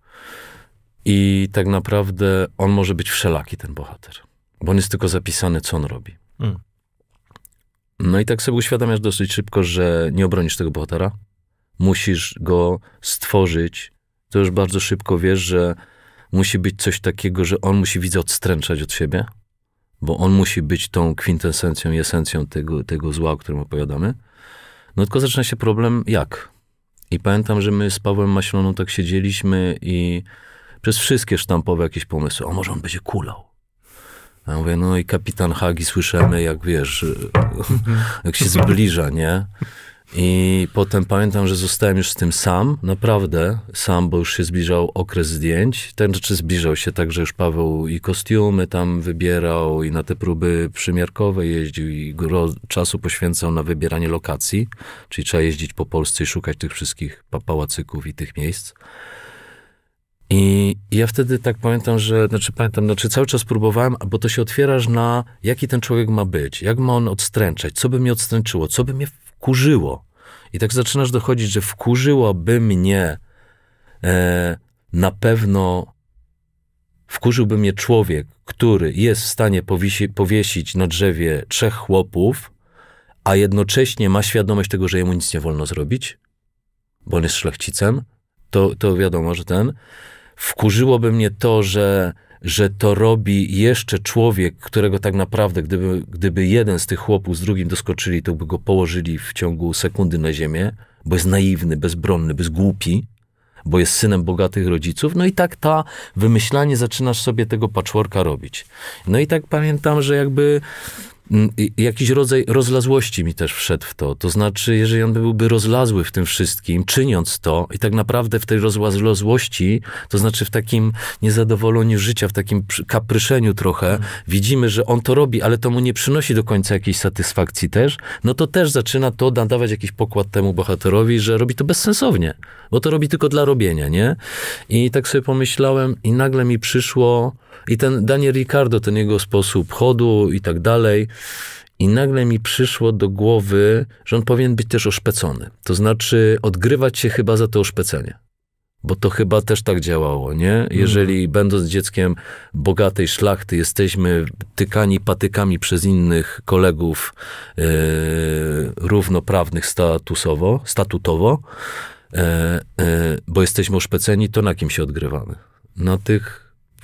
I tak naprawdę on może być wszelaki, ten bohater. Bo on jest tylko zapisany, co on robi. Mm. No i tak sobie uświadamiasz dosyć szybko, że nie obronisz tego bohatera. Musisz go stworzyć. To już bardzo szybko wiesz, że musi być coś takiego, że on musi widza odstręczać od siebie, bo on musi być tą kwintesencją i esencją tego, tego zła, o którym opowiadamy. No tylko zaczyna się problem, jak? I pamiętam, że my z Pawłem Maśloną tak siedzieliśmy i przez wszystkie sztampowe jakieś pomysły, o może on będzie kulał. A ja mówię, no i kapitan Hagi słyszymy, jak wiesz, jak się zbliża, nie? I potem pamiętam, że zostałem już z tym sam, naprawdę sam, bo już się zbliżał okres zdjęć. Ten rzeczy zbliżał się tak, że już Paweł i kostiumy tam wybierał i na te próby przymiarkowe jeździł i gro czasu poświęcał na wybieranie lokacji, czyli trzeba jeździć po Polsce i szukać tych wszystkich pa pałacyków i tych miejsc. I ja wtedy tak pamiętam, że, znaczy pamiętam, znaczy cały czas próbowałem, bo to się otwierasz na jaki ten człowiek ma być, jak ma on odstręczać, co by mnie odstręczyło, co by mnie wkurzyło. I tak zaczynasz dochodzić, że wkurzyłoby mnie e, na pewno wkurzyłby mnie człowiek, który jest w stanie powiesi, powiesić na drzewie trzech chłopów, a jednocześnie ma świadomość tego, że jemu nic nie wolno zrobić, bo on jest szlachcicem, to, to wiadomo, że ten. Wkurzyłoby mnie to, że, że to robi jeszcze człowiek, którego tak naprawdę, gdyby, gdyby jeden z tych chłopów z drugim doskoczyli, to by go położyli w ciągu sekundy na ziemię, bo jest naiwny, bezbronny, bezgłupi, bo jest synem bogatych rodziców. No i tak ta wymyślanie zaczynasz sobie tego patchworka robić. No i tak pamiętam, że jakby jakiś rodzaj rozlazłości mi też wszedł w to. To znaczy, jeżeli on byłby rozlazły w tym wszystkim, czyniąc to i tak naprawdę w tej rozlazłości, to znaczy w takim niezadowoleniu życia, w takim kapryszeniu trochę, hmm. widzimy, że on to robi, ale to mu nie przynosi do końca jakiejś satysfakcji też, no to też zaczyna to nadawać jakiś pokład temu bohaterowi, że robi to bezsensownie, bo to robi tylko dla robienia, nie? I tak sobie pomyślałem i nagle mi przyszło i ten Daniel Ricciardo, ten jego sposób chodu i tak dalej. I nagle mi przyszło do głowy, że on powinien być też oszpecony. To znaczy odgrywać się chyba za to oszpecenie. Bo to chyba też tak działało, nie? Jeżeli mm. będąc dzieckiem bogatej szlachty jesteśmy tykani patykami przez innych kolegów yy, równoprawnych statusowo, statutowo, yy, yy, bo jesteśmy oszpeceni, to na kim się odgrywamy? Na tych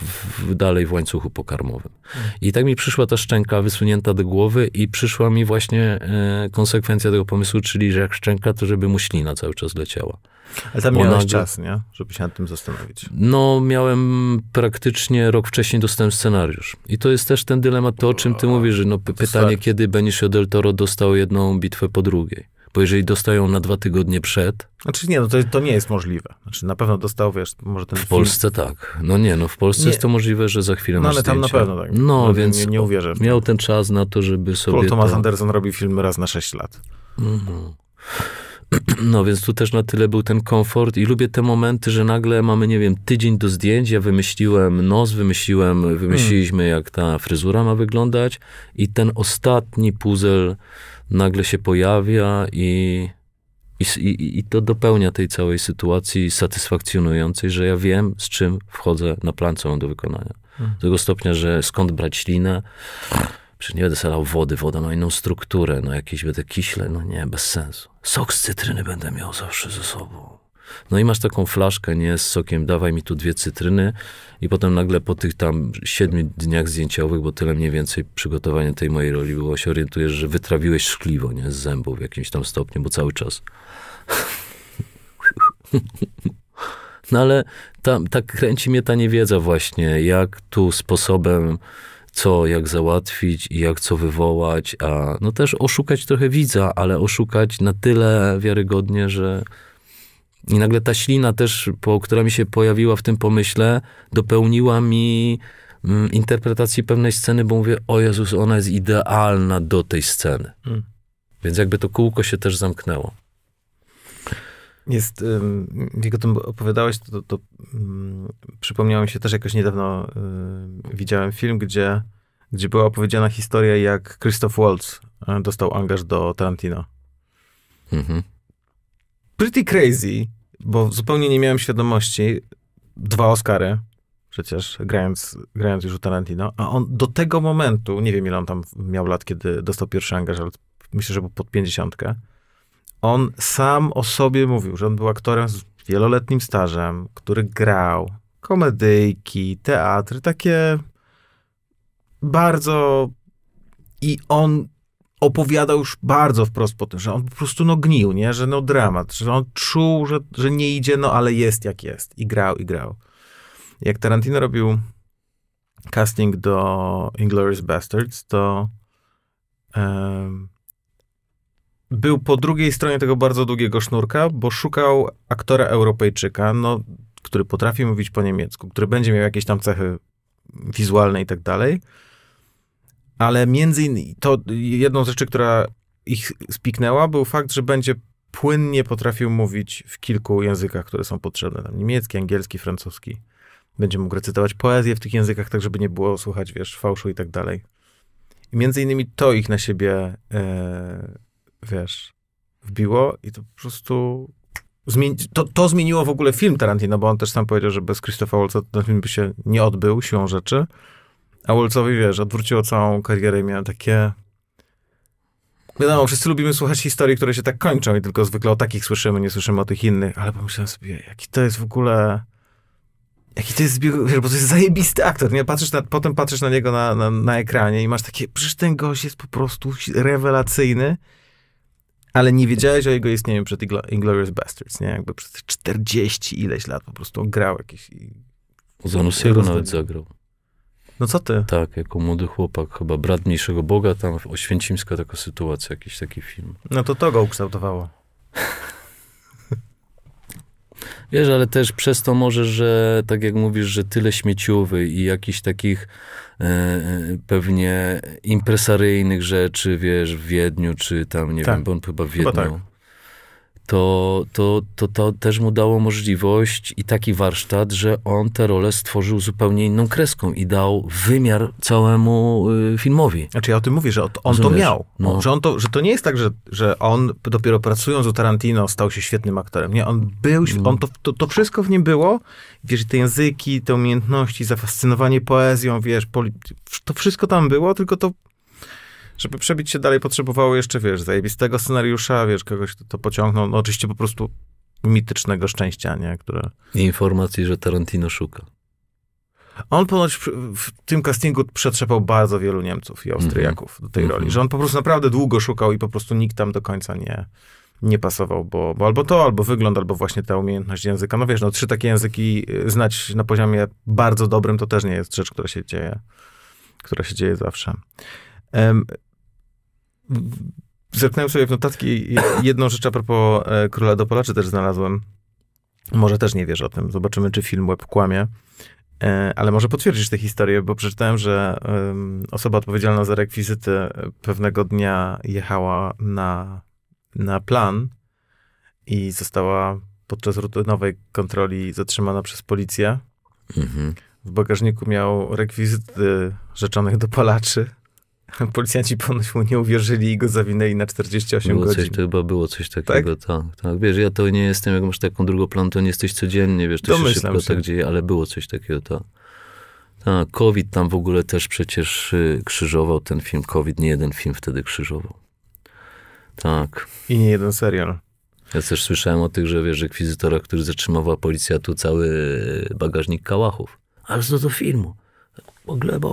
w, dalej w łańcuchu pokarmowym. I tak mi przyszła ta szczęka wysunięta do głowy i przyszła mi właśnie e, konsekwencja tego pomysłu, czyli że jak szczęka, to żeby mu ślina cały czas leciała. Ale tam miałeś nagle... czas, nie? Żeby się nad tym zastanowić. No, miałem praktycznie rok wcześniej dostałem scenariusz. I to jest też ten dylemat, to o czym ty mówisz, że no, pytanie, kiedy Benicio del Toro dostał jedną bitwę po drugiej. Bo jeżeli dostają na dwa tygodnie przed... Znaczy nie, no to, to nie jest możliwe. Znaczy na pewno dostał, wiesz, może ten W film... Polsce tak. No nie, no w Polsce nie. Jest to możliwe, że za chwilę no, masz ale tam zdjęcia. na pewno tak. No, no więc nie, nie uwierzę. Miał ten czas na to, żeby sobie... Paul Thomas to... Anderson robi filmy raz na sześć lat. Mhm. No więc tu też na tyle był ten komfort i lubię te momenty, że nagle mamy, nie wiem, tydzień do zdjęć, ja wymyśliłem nos, wymyśliłem, wymyśliliśmy hmm. jak ta fryzura ma wyglądać i ten ostatni puzzle nagle się pojawia i, i, i, i to dopełnia tej całej sytuacji satysfakcjonującej, że ja wiem, z czym wchodzę na plan, co mam do wykonania. Hmm. Do tego stopnia, że skąd brać ślinę, Przecież nie będę salał wody, woda ma inną strukturę, no jakieś będę kiśle, no nie, bez sensu. Sok z cytryny będę miał zawsze ze sobą. No i masz taką flaszkę, nie, z sokiem, dawaj mi tu dwie cytryny i potem nagle po tych tam siedmiu dniach zdjęciowych, bo tyle mniej więcej przygotowania tej mojej roli było, się orientujesz, że wytrawiłeś szkliwo, nie, z zębów w jakimś tam stopniu, bo cały czas. No ale ta, tak kręci mnie ta niewiedza właśnie, jak tu sposobem co, jak załatwić i jak co wywołać, a no też oszukać trochę widza, ale oszukać na tyle wiarygodnie, że i nagle ta ślina też, po, która mi się pojawiła w tym pomyśle, dopełniła mi mm, interpretacji pewnej sceny, bo mówię, o Jezus, ona jest idealna do tej sceny. Hmm. Więc jakby to kółko się też zamknęło. Jest, um, jak o tym opowiadałeś, to, to, to um, przypomniało mi się też jakoś niedawno, um, widziałem film, gdzie, gdzie była opowiedziana historia, jak Christoph Waltz um, dostał angaż do Tarantino. Mhm. Pretty crazy, bo zupełnie nie miałem świadomości. Dwa Oscary, przecież grając, grając już u Tarantino, a on do tego momentu, nie wiem ile on tam miał lat, kiedy dostał pierwszy angaż, ale myślę, że był pod pięćdziesiątkę. On sam o sobie mówił, że on był aktorem z wieloletnim stażem, który grał komedyjki, teatry, takie bardzo... I on opowiadał już bardzo wprost po tym, że on po prostu no gnił, nie? Że no dramat, że on czuł, że, że nie idzie, no ale jest jak jest. I grał, i grał. Jak Tarantino robił casting do Inglourious Basterds, to... Um, był po drugiej stronie tego bardzo długiego sznurka, bo szukał aktora Europejczyka, no, który potrafi mówić po niemiecku, który będzie miał jakieś tam cechy wizualne i tak dalej. Ale między innymi, to jedną z rzeczy, która ich spiknęła, był fakt, że będzie płynnie potrafił mówić w kilku językach, które są potrzebne. Tam niemiecki, angielski, francuski. Będzie mógł recytować poezję w tych językach, tak żeby nie było słuchać, wiesz, fałszu i tak dalej. I między innymi to ich na siebie... E, wiesz, wbiło i to po prostu zmieni- to, to zmieniło w ogóle film Tarantino, bo on też sam powiedział, że bez Christopha Waltza ten film by się nie odbył siłą rzeczy, a Waltzowi, wiesz, odwróciło całą karierę i miałem takie... Wiadomo, wszyscy lubimy słuchać historii, które się tak kończą i tylko zwykle o takich słyszymy, nie słyszymy o tych innych, ale pomyślałem sobie, jaki to jest w ogóle... Jaki to jest zbieg, wiesz, bo to jest zajebisty aktor, nie? Patrzysz na, potem patrzysz na niego na, na, na ekranie i masz takie, przecież ten gość jest po prostu rewelacyjny, ale nie wiedziałeś o jego istnieniu przed Inglourious Basterds, nie? Jakby przez czterdzieści ileś lat po prostu grał jakieś... Zanussiego nawet zagrał. No co ty? Tak, jako młody chłopak, chyba Brat Mniejszego Boga, tam oświęcimska taka sytuacja, jakiś taki film. No to to go ukształtowało. Wiesz, ale też przez to może, że tak jak mówisz, że tyle śmieciowy i jakichś takich e, pewnie impresaryjnych rzeczy, wiesz, w Wiedniu, czy tam, nie tak. wiem, bo on chyba w Wiedniu, chyba tak. to, to, to, to też mu dało możliwość i taki warsztat, że on tę rolę stworzył zupełnie inną kreską i dał wymiar całemu y, filmowi. Znaczy ja o tym mówię, że on Rozumiesz? to miał. No. Że, on to, że to nie jest tak, że, że on dopiero pracując u Tarantino stał się świetnym aktorem. Nie, on był, mm. on to, to, to wszystko w nim było. Wiesz, te języki, te umiejętności, zafascynowanie poezją, wiesz, poli- to wszystko tam było, tylko to żeby przebić się dalej, potrzebowało jeszcze, wiesz, zajebistego scenariusza, wiesz, kogoś, kto to pociągnął. No oczywiście po prostu mitycznego szczęścia, nie? Które... I informacji, że Tarantino szuka. On ponoć w tym castingu przetrzepał bardzo wielu Niemców i Austriaków mm-hmm. do tej roli, mm-hmm. że on po prostu naprawdę długo szukał i po prostu nikt tam do końca nie, nie pasował, bo, bo albo to, albo wygląd, albo właśnie ta umiejętność języka. No wiesz, no trzy takie języki znać na poziomie bardzo dobrym, to też nie jest rzecz, która się dzieje, która się dzieje zawsze. Um, Zerknąłem sobie w notatki jedną rzecz a propos Króla Dopalaczy też znalazłem. Może też nie wiesz o tym. Zobaczymy, czy film Web kłamie. Ale może potwierdzisz tę historię, bo przeczytałem, że osoba odpowiedzialna za rekwizyty pewnego dnia jechała na, na plan i została podczas rutynowej kontroli zatrzymana przez policję. Mhm. W bagażniku miał rekwizyty rzeczonych dopalaczy. Policjanci ponoć mu nie uwierzyli i go zawinęli na czterdzieści osiem było godzin. Coś, to chyba było coś takiego, tak? tak, tak. Wiesz, ja to nie jestem, jak masz taką drugą plan, to nie jesteś codziennie, wiesz, to Domyślam się szybko się. tak dzieje, ale było coś takiego, tak. Tak, COVID tam w ogóle też przecież krzyżował ten film. COVID nie jeden film wtedy krzyżował. Tak. I nie jeden serial. Ja też słyszałem o tych, że wiesz, rekwizytorach, który zatrzymowała policja, tu cały bagażnik kałachów. Ale co do filmu? Gleba.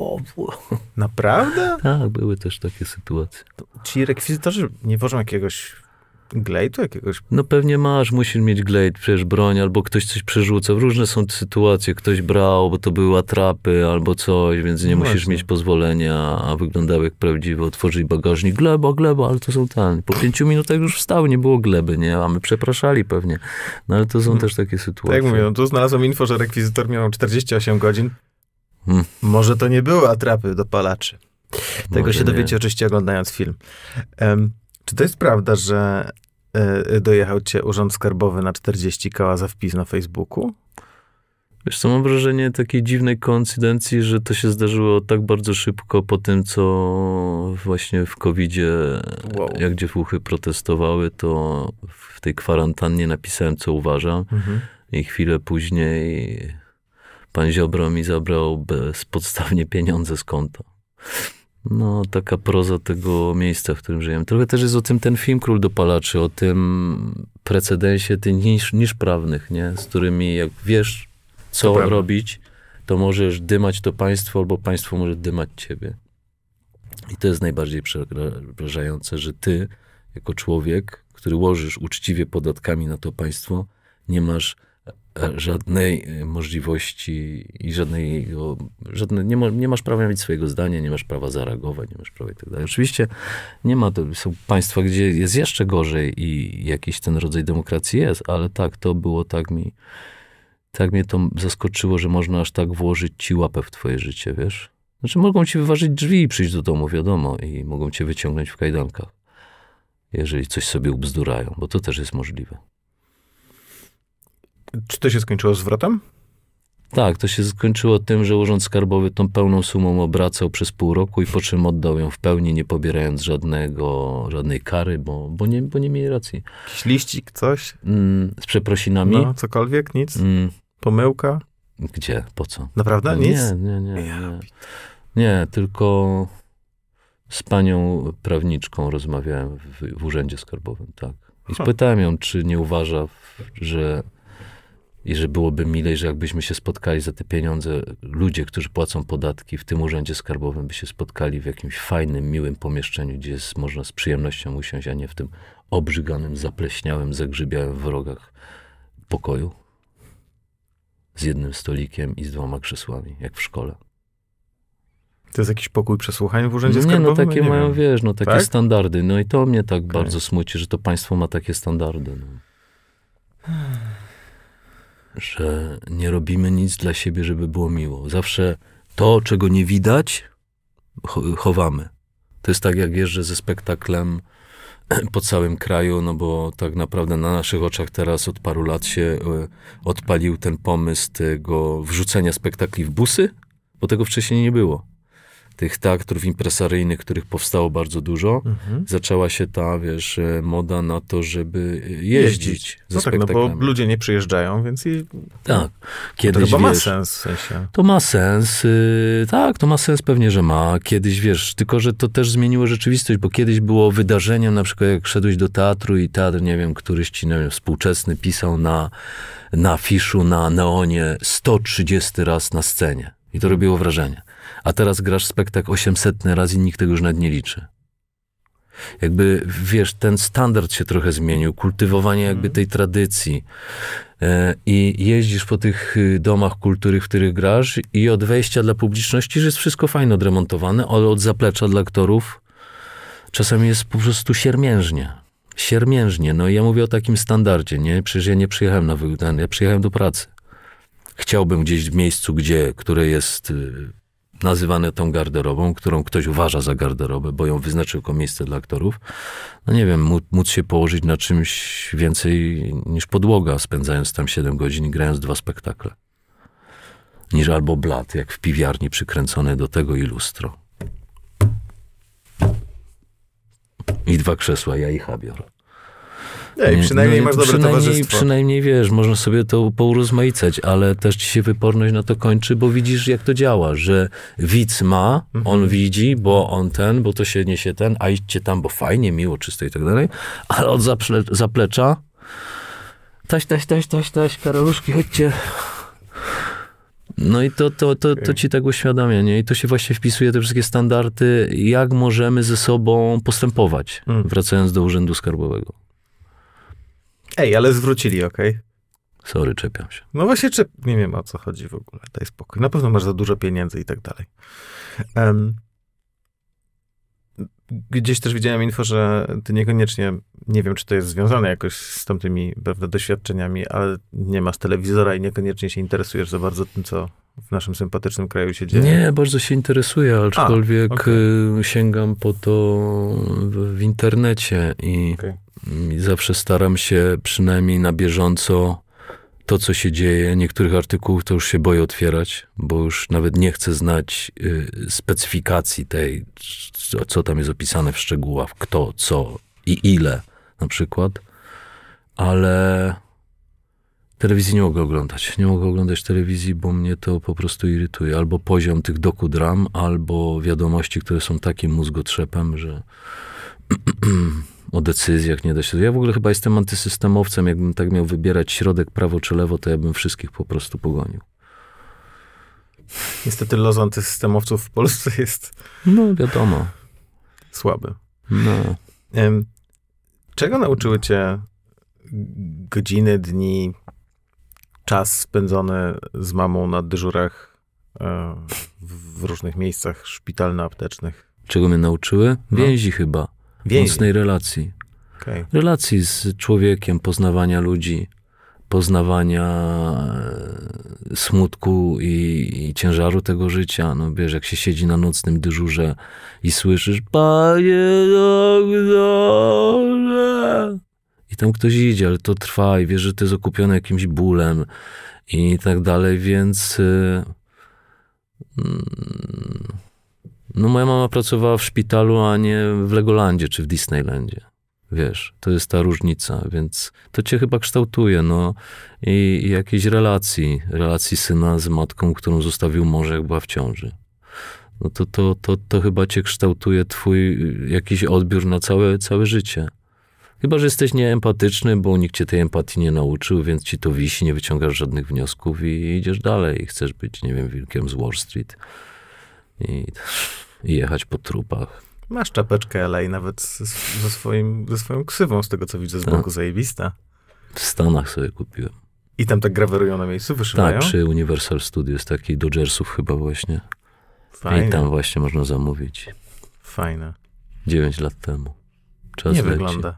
Naprawdę? Tak, były też takie sytuacje. Ci rekwizytorzy nie wożą jakiegoś glejtu, jakiegoś... No pewnie masz, musisz mieć glejt, przecież broń, albo ktoś coś przerzuca. Różne są sytuacje, ktoś brał, bo to były atrapy, albo coś, więc nie no musisz mieć pozwolenia, a wyglądały jak prawdziwe. Otworzyli bagażnik, gleba, gleba, ale to są ten. Po pięciu minutach już wstały, nie było gleby, nie? A my przepraszali pewnie. No ale to są hmm. też takie sytuacje. Tak jak mówię, no tu znalazłem info, że rekwizytor miał czterdzieści osiem godzin. Hmm. Może to nie były atrapy dopalaczy. Tego Może się dowiecie nie. oczywiście oglądając film. Um, czy to jest prawda, że y, dojechał cię Urząd Skarbowy na czterdzieści koła za wpis na Facebooku? Wiesz co, mam wrażenie takiej dziwnej koincydencji, że to się zdarzyło tak bardzo szybko po tym, co właśnie w kowidzie, wow. jak dziewuchy protestowały, to w tej kwarantannie napisałem, co uważam. Mhm. I chwilę później pan Ziobro mi zabrał bezpodstawnie pieniądze z konta. No, taka proza tego miejsca, w którym żyjemy. Trochę też jest o tym ten film Król Dopalaczy, o tym precedensie tych niż, niż prawnych, nie? Z którymi jak wiesz, co to robić, to możesz dymać to państwo, albo państwo może dymać ciebie. I to jest najbardziej przerażające, że ty, jako człowiek, który łożysz uczciwie podatkami na to państwo, nie masz żadnej możliwości i żadnej, żadnej nie, ma, nie masz prawa mieć swojego zdania, nie masz prawa zareagować, nie masz prawa i tak dalej. Oczywiście nie ma, to są państwa, gdzie jest jeszcze gorzej i jakiś ten rodzaj demokracji jest, ale tak, to było tak mi, tak mnie to zaskoczyło, że można aż tak włożyć ci łapę w twoje życie, wiesz? Znaczy mogą ci wyważyć drzwi i przyjść do domu, wiadomo, i mogą cię wyciągnąć w kajdankach, jeżeli coś sobie ubzdurają, bo to też jest możliwe. Czy to się skończyło zwrotem? Tak, to się skończyło tym, że Urząd Skarbowy tą pełną sumą obracał przez pół roku i po czym oddał ją w pełni, nie pobierając żadnego, żadnej kary, bo, bo, nie, bo nie mieli racji. Jakiś liścik, coś? Mm, z przeprosinami? No, cokolwiek, nic? Mm. Pomyłka? Gdzie? Po co? Naprawdę? Nie, nic? Nie, nie, nie. Nie, nie tylko z panią prawniczką rozmawiałem w, w Urzędzie Skarbowym, tak. I spytałem ją, czy nie uważa, że i że byłoby milej, że jakbyśmy się spotkali za te pieniądze, ludzie, którzy płacą podatki w tym Urzędzie Skarbowym, by się spotkali w jakimś fajnym, miłym pomieszczeniu, gdzie jest, można z przyjemnością usiąść, a nie w tym obrzyganym, zapleśniałym, zagrzybiałym w rogach pokoju z jednym stolikiem i z dwoma krzesłami, jak w szkole. To jest jakiś pokój przesłuchań w Urzędzie nie, Skarbowym? No takie nie mają, wiem. wiesz, no takie tak? standardy. No i to mnie tak okay. bardzo smuci, że to państwo ma takie standardy. No. Że nie robimy nic dla siebie, żeby było miło. Zawsze to, czego nie widać, chowamy. To jest tak, jak jeżdżę ze spektaklem po całym kraju, no bo tak naprawdę na naszych oczach teraz od paru lat się odpalił ten pomysł tego wrzucenia spektakli w busy, bo tego wcześniej nie było. tych teatrów impresaryjnych, których powstało bardzo dużo, Mhm. zaczęła się ta, wiesz, moda na to, żeby jeździć, Jeździć. ze No tak, no bo spektaklami. ludzie nie przyjeżdżają, więc i Tak. to Kiedyś, chyba ma wiesz, sens w sensie. To ma sens, yy, tak, to ma sens, pewnie, że ma. Kiedyś, wiesz, tylko, że to też zmieniło rzeczywistość, bo kiedyś było wydarzeniem, na przykład jak szedłeś do teatru i teatr, nie wiem, któryś ci, nie wiem, współczesny pisał na, na afiszu, na neonie sto trzydziesty raz na scenie. I to robiło wrażenie. A teraz grasz spektakl osiemsetny raz i nikt tego już nawet nie liczy. Jakby, wiesz, ten standard się trochę zmienił, kultywowanie jakby tej tradycji. I jeździsz po tych domach kultury, w których grasz i od wejścia dla publiczności, że jest wszystko fajnie odremontowane, ale od zaplecza dla aktorów czasami jest po prostu siermiężnie. Siermiężnie. No i ja mówię o takim standardzie, nie? Przecież ja nie przyjechałem na wyudan, ja przyjechałem do pracy. Chciałbym gdzieś w miejscu, gdzie, które jest nazywane tą garderobą, którą ktoś uważa za garderobę, bo ją wyznaczył jako miejsce dla aktorów, no nie wiem, móc się położyć na czymś więcej niż podłoga, spędzając tam siedem godzin i grając dwa spektakle. Niż albo blat, jak w piwiarni przykręcone do tego i lustro. I dwa krzesła, ja i Habior. Ej, przynajmniej no, masz dobre przynajmniej, towarzystwo. Przynajmniej, wiesz, można sobie to pourozmaicać, ale też ci się wyporność na to kończy, bo widzisz, jak to działa, że widz ma, Mhm. on widzi, bo on ten, bo to się niesie ten, a idźcie tam, bo fajnie, miło, czysto i tak dalej, ale od zaple- zaplecza taś, taś, taś, taś, taś, Karoluszki, chodźcie. No i to, to, to, to ci tak uświadamia, nie? I to się właśnie wpisuje te wszystkie standardy, jak możemy ze sobą postępować, Mm. wracając do Urzędu Skarbowego. Ej, ale zwrócili, okej? Sorry, czepiam się. No właśnie, czy... nie wiem, o co chodzi w ogóle. Daj spokój. Na pewno masz za dużo pieniędzy i tak dalej. Um, gdzieś też widziałem info, że ty niekoniecznie, nie wiem, czy to jest związane jakoś z tamtymi, prawda, doświadczeniami, ale nie masz telewizora i niekoniecznie się interesujesz za bardzo tym, co w naszym sympatycznym kraju się dzieje. Nie, bardzo się interesuję, aczkolwiek A, okay. sięgam po to w, w internecie i, Okay. i zawsze staram się przynajmniej na bieżąco to, co się dzieje. Niektórych artykułów to już się boję otwierać, bo już nawet nie chcę znać y, specyfikacji tej, co, co tam jest opisane w szczegółach, kto, co i ile na przykład, ale telewizji nie mogę oglądać. Nie mogę oglądać telewizji, bo mnie to po prostu irytuje. Albo poziom tych dokudram, albo wiadomości, które są takim mózgotrzepem, że o decyzjach nie da się. Ja w ogóle chyba jestem antysystemowcem. Jakbym tak miał wybierać środek, prawo czy lewo, to ja bym wszystkich po prostu pogonił. Niestety los antysystemowców w Polsce jest No, wiadomo. słaby. No. Um, czego nauczyły cię godziny, dni, czas spędzony z mamą na dyżurach e, w różnych miejscach szpitalno-aptecznych? Czego mnie nauczyły? Więzi no. chyba. Więzi. Mocnej relacji. Okay. Relacji z człowiekiem, poznawania ludzi, poznawania smutku i, i ciężaru tego życia. No wiesz, jak się siedzi na nocnym dyżurze i słyszysz Panie doktorze, i tam ktoś idzie, ale to trwa i wiesz, że to jest okupione jakimś bólem i tak dalej, więc no moja mama pracowała w szpitalu, a nie w Legolandzie czy w Disneylandzie. Wiesz, to jest ta różnica, więc to cię chyba kształtuje, no i, i jakiejś relacji, relacji syna z matką, którą zostawił mąż, jak była w ciąży. No to, to, to, to chyba cię kształtuje twój jakiś odbiór na całe, całe życie. Chyba że jesteś nieempatyczny, bo nikt cię tej empatii nie nauczył, więc ci to wisi, nie wyciągasz żadnych wniosków i idziesz dalej. Chcesz być, nie wiem, wilkiem z Wall Street i, i jechać po trupach. Masz czapeczkę L A nawet ze, ze, swoim, ze swoją ksywą, z tego co widzę z boku, tak. Zajebista. W Stanach sobie kupiłem. I tam tak grawerują na miejscu, wyszywają? Tak, przy Universal Studios, takiej Dodgersów chyba właśnie. Fajne. I tam właśnie można zamówić. Fajne. Dziewięć lat temu. Czas Nie leci. wygląda.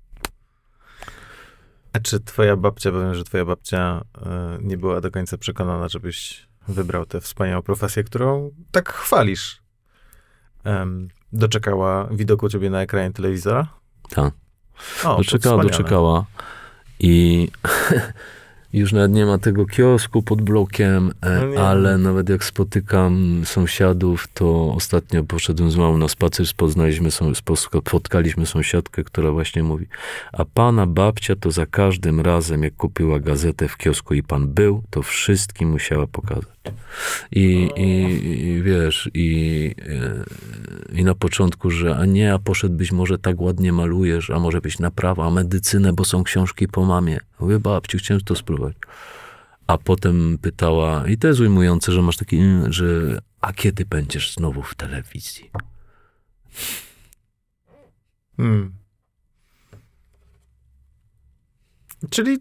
A czy twoja babcia, powiem, że twoja babcia y, nie była do końca przekonana, żebyś wybrał tę wspaniałą profesję, którą tak chwalisz? Um, doczekała widoku ciebie na ekranie telewizora? Tak. O, doczekała, doczekała. I Już nawet nie ma tego kiosku pod blokiem, e, No nie. ale nawet jak spotykam sąsiadów, to ostatnio poszedłem z mamą na spacer, poznaliśmy, są- spotkaliśmy sąsiadkę, która właśnie mówi, a pana babcia to za każdym razem, jak kupiła gazetę w kiosku i pan był, to wszystkim musiała pokazać. I, i, i wiesz, i, i na początku, że a nie, a poszedłbyś, może tak ładnie malujesz, a może byś na prawo, a medycynę, bo są książki po mamie. Mówię, babciu, chciałem to spróbować. A potem pytała, i to jest ujmujące, że masz taki, że a kiedy będziesz znowu w telewizji? Hmm. Czyli...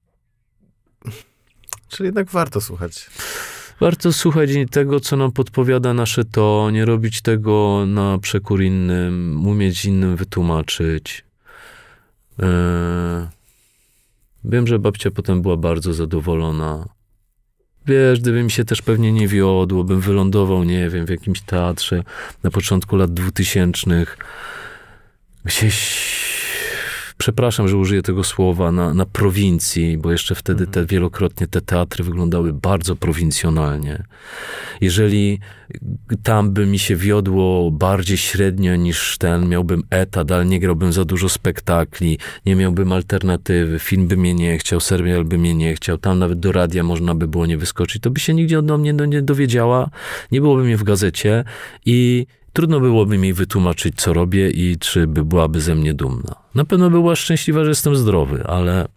Czyli jednak warto słuchać. Warto słuchać tego, co nam podpowiada nasze to, nie robić tego na przekór innym, umieć innym wytłumaczyć. Eee, wiem, że babcia potem była bardzo zadowolona. Wiesz, gdyby mi się też pewnie nie wiodło, bym wylądował, nie wiem, w jakimś teatrze na początku lat dwutysięcznych, gdzieś, przepraszam, że użyję tego słowa, na, na prowincji, bo jeszcze wtedy te wielokrotnie te teatry wyglądały bardzo prowincjonalnie. Jeżeli tam by mi się wiodło bardziej średnio niż ten, miałbym etat, ale nie grałbym za dużo spektakli, nie miałbym alternatywy, film by mnie nie chciał, serial by mnie nie chciał, tam nawet do radia można by było nie wyskoczyć, to by się nigdzie do mnie nie dowiedziała, nie byłoby mnie w gazecie i trudno byłoby mi wytłumaczyć, co robię i czy by byłaby ze mnie dumna. Na pewno by była szczęśliwa, że jestem zdrowy, ale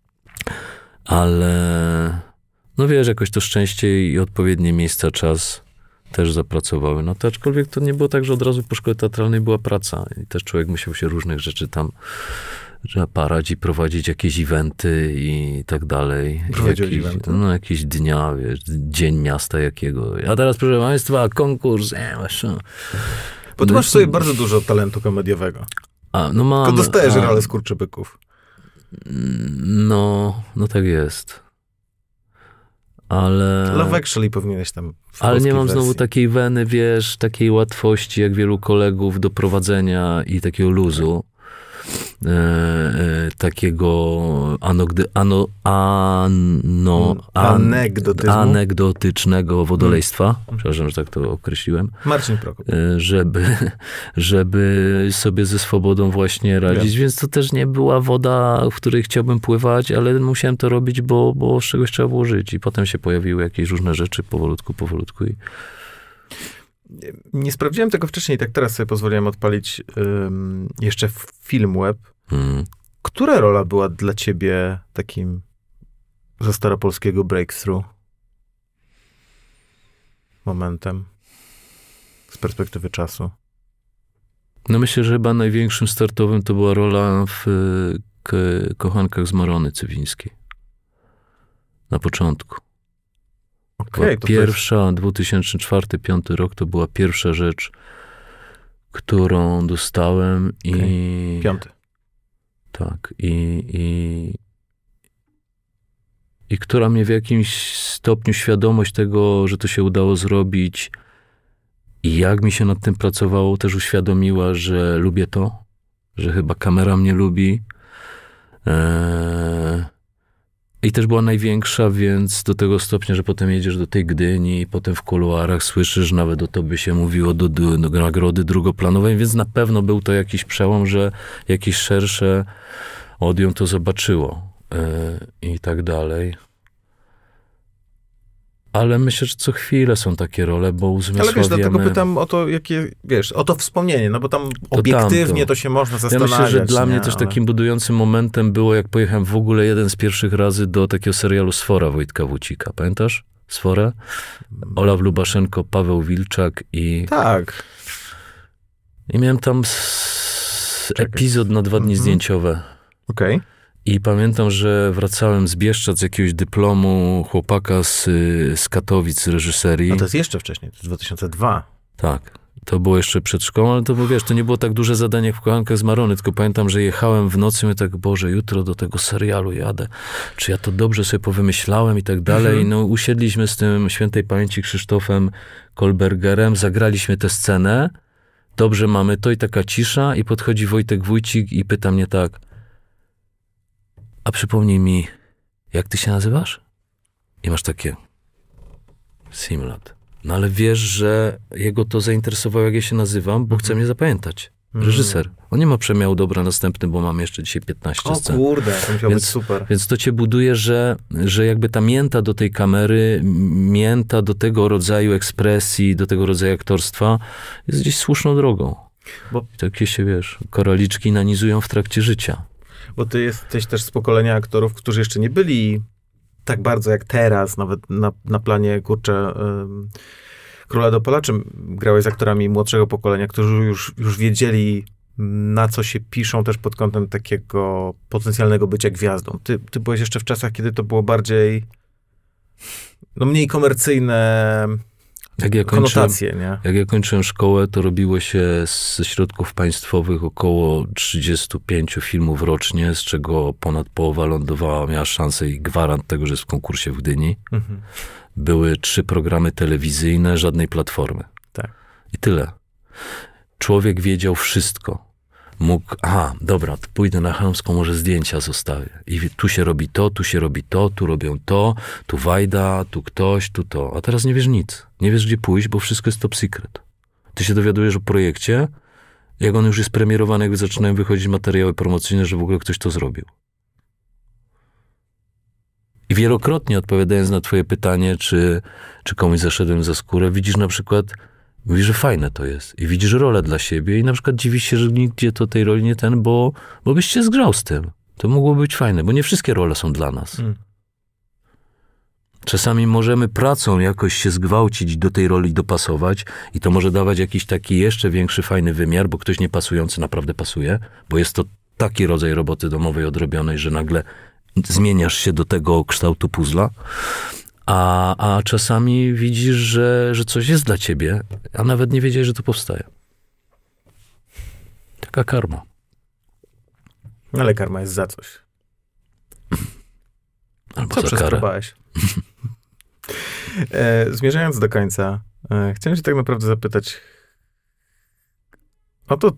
ale no wiesz, jakoś to szczęście i odpowiednie miejsca, czas też zapracowały. No to aczkolwiek to nie było tak, że od razu po szkole teatralnej była praca i też człowiek musiał się różnych rzeczy tam że parać i prowadzić jakieś eventy i tak dalej. Prowadziłeś jakiś, eventy? no jakiś dnia, wiesz, dzień miasta jakiego. A teraz, proszę państwa, konkurs. E, właśnie. Bo ty No masz i- sobie bardzo dużo talentu komediowego. A, no mam... Tylko dostajesz a, rolę skurczybyków. No, no tak jest. Ale... Love Actually powinieneś tam w Ale nie polskiej mam wersji. znowu takiej weny, wiesz, takiej łatwości jak wielu kolegów do prowadzenia i takiego luzu. E, e, takiego anogdy, ano, ano, an, Anegdotyzmu. anegdotycznego wodolejstwa. Przepraszam, że tak to określiłem. Marcin Prokop. E, żeby, żeby sobie ze swobodą właśnie radzić. Więc to też nie była woda, w której chciałbym pływać, ale musiałem to robić, bo, bo z czegoś trzeba było żyć. I potem się pojawiły jakieś różne rzeczy powolutku, powolutku. I... Nie sprawdziłem tego wcześniej, tak teraz sobie pozwoliłem odpalić ym, jeszcze film web. Hmm. Która rola była dla ciebie takim ze staropolskiego breakthrough momentem z perspektywy czasu? No myślę, że chyba największym startowym to była rola w k- Kochankach z Marony Cywińskiej. Na początku. Okej, Była to pierwsza, dwa tysiące czwarty do dwa tysiące piąty rok, to była pierwsza rzecz, którą dostałem i... Okej. Piąty. Tak, i, i, i która mnie w jakimś stopniu świadomość tego, że to się udało zrobić i jak mi się nad tym pracowało, też uświadomiła, że lubię to, że chyba kamera mnie lubi. Eee, I też była największa, więc do tego stopnia, że potem jedziesz do tej Gdyni i potem w kuluarach słyszysz, nawet o tobie się mówiło do, do, do nagrody drugoplanowej, więc na pewno był to jakiś przełom, że jakieś szersze odium to zobaczyło yy, i tak dalej. Ale myślę, że co chwilę są takie role, bo uzmysławiamy... Ale wiesz, dlatego pytam o to, jakie, wiesz, o to wspomnienie, no bo tam To obiektywnie tamto. to się można Ja zastanawiać. myślę, że dla nie? mnie też Ale- takim budującym momentem było, jak pojechałem w ogóle jeden z pierwszych razy do takiego serialu Sfora Wojtka Wójcika. Pamiętasz? Sforę? Olaf Lubaszenko, Paweł Wilczak i... Tak. I miałem tam s- Czekaj. epizod na dwa dni Mhm. zdjęciowe. Okej. I pamiętam, że wracałem z Bieszczad z jakiegoś dyplomu chłopaka z, y, z Katowic z reżyserii. No to jest jeszcze wcześniej, to jest dwa tysiące drugi. Tak. To było jeszcze przed szkołą, ale to bo wiesz, to nie było tak duże zadanie jak w Kochankach z Marony, tylko pamiętam, że jechałem w nocy i mówię tak, Boże, jutro do tego serialu jadę. Czy ja to dobrze sobie powymyślałem i tak dalej. Mhm. No usiedliśmy z tym świętej pamięci Krzysztofem Kolbergerem, zagraliśmy tę scenę, dobrze mamy to i taka cisza i podchodzi Wojtek Wójcik i pyta mnie tak, a przypomnij mi, jak ty się nazywasz? I masz takie, Simlat. No ale wiesz, że jego to zainteresowało, jak ja się nazywam, bo chce mnie zapamiętać. Reżyser. On nie ma przemiału dobra następny, bo mam jeszcze dzisiaj piętnaście O scen. kurde, to musiało Więc- być super. Więc to cię buduje, że, że jakby ta mięta do tej kamery, mięta do tego rodzaju ekspresji, do tego rodzaju aktorstwa jest gdzieś słuszną drogą. Bo- I takie się, wiesz, koraliczki nanizują w trakcie życia. Bo ty jesteś też z pokolenia aktorów, którzy jeszcze nie byli tak bardzo jak teraz, nawet na, na planie, kurczę, ym, Króla Dopalaczy grałeś z aktorami młodszego pokolenia, którzy już, już wiedzieli, na co się piszą też pod kątem takiego potencjalnego bycia gwiazdą. Ty, ty byłeś jeszcze w czasach, kiedy to było bardziej, no mniej komercyjne Jak ja kończyłem, konotacje, nie? jak ja kończyłem szkołę, to robiło się ze środków państwowych około trzydzieści pięć filmów rocznie, z czego ponad połowa lądowała, miała szansę i gwarant tego, że jest w konkursie w Gdyni. Mhm. Były trzy programy telewizyjne, żadnej platformy. Tak. I tyle. Człowiek wiedział wszystko. Mógł, aha, dobra, to pójdę na Chełmską, może zdjęcia zostawię. I tu się robi to, tu się robi to, tu robią to, tu Wajda, tu ktoś, tu to. A teraz nie wiesz nic. Nie wiesz, gdzie pójść, bo wszystko jest top secret. Ty się dowiadujesz o projekcie, jak on już jest premierowany, jakby zaczynają wychodzić materiały promocyjne, że w ogóle ktoś to zrobił. I wielokrotnie odpowiadając na twoje pytanie, czy, czy komuś zaszedłem za skórę, widzisz na przykład, mówisz, że fajne to jest. I widzisz rolę dla siebie i na przykład dziwisz się, że nigdzie to tej roli nie ten, bo, bo byś się zgrzał z tym. To mogło być fajne, bo nie wszystkie role są dla nas. Mm. Czasami możemy pracą jakoś się zgwałcić, do tej roli dopasować i to może dawać jakiś taki jeszcze większy, fajny wymiar, bo ktoś niepasujący naprawdę pasuje, bo jest to taki rodzaj roboty domowej odrobionej, że nagle zmieniasz się do tego kształtu puzla, a, a czasami widzisz, że, że coś jest dla ciebie, a nawet nie wiedziałeś, że to powstaje. Taka karma. Ale karma jest za coś. Albo Co za karę. przeskrobałeś? e, zmierzając do końca, e, chciałem się tak naprawdę zapytać o to,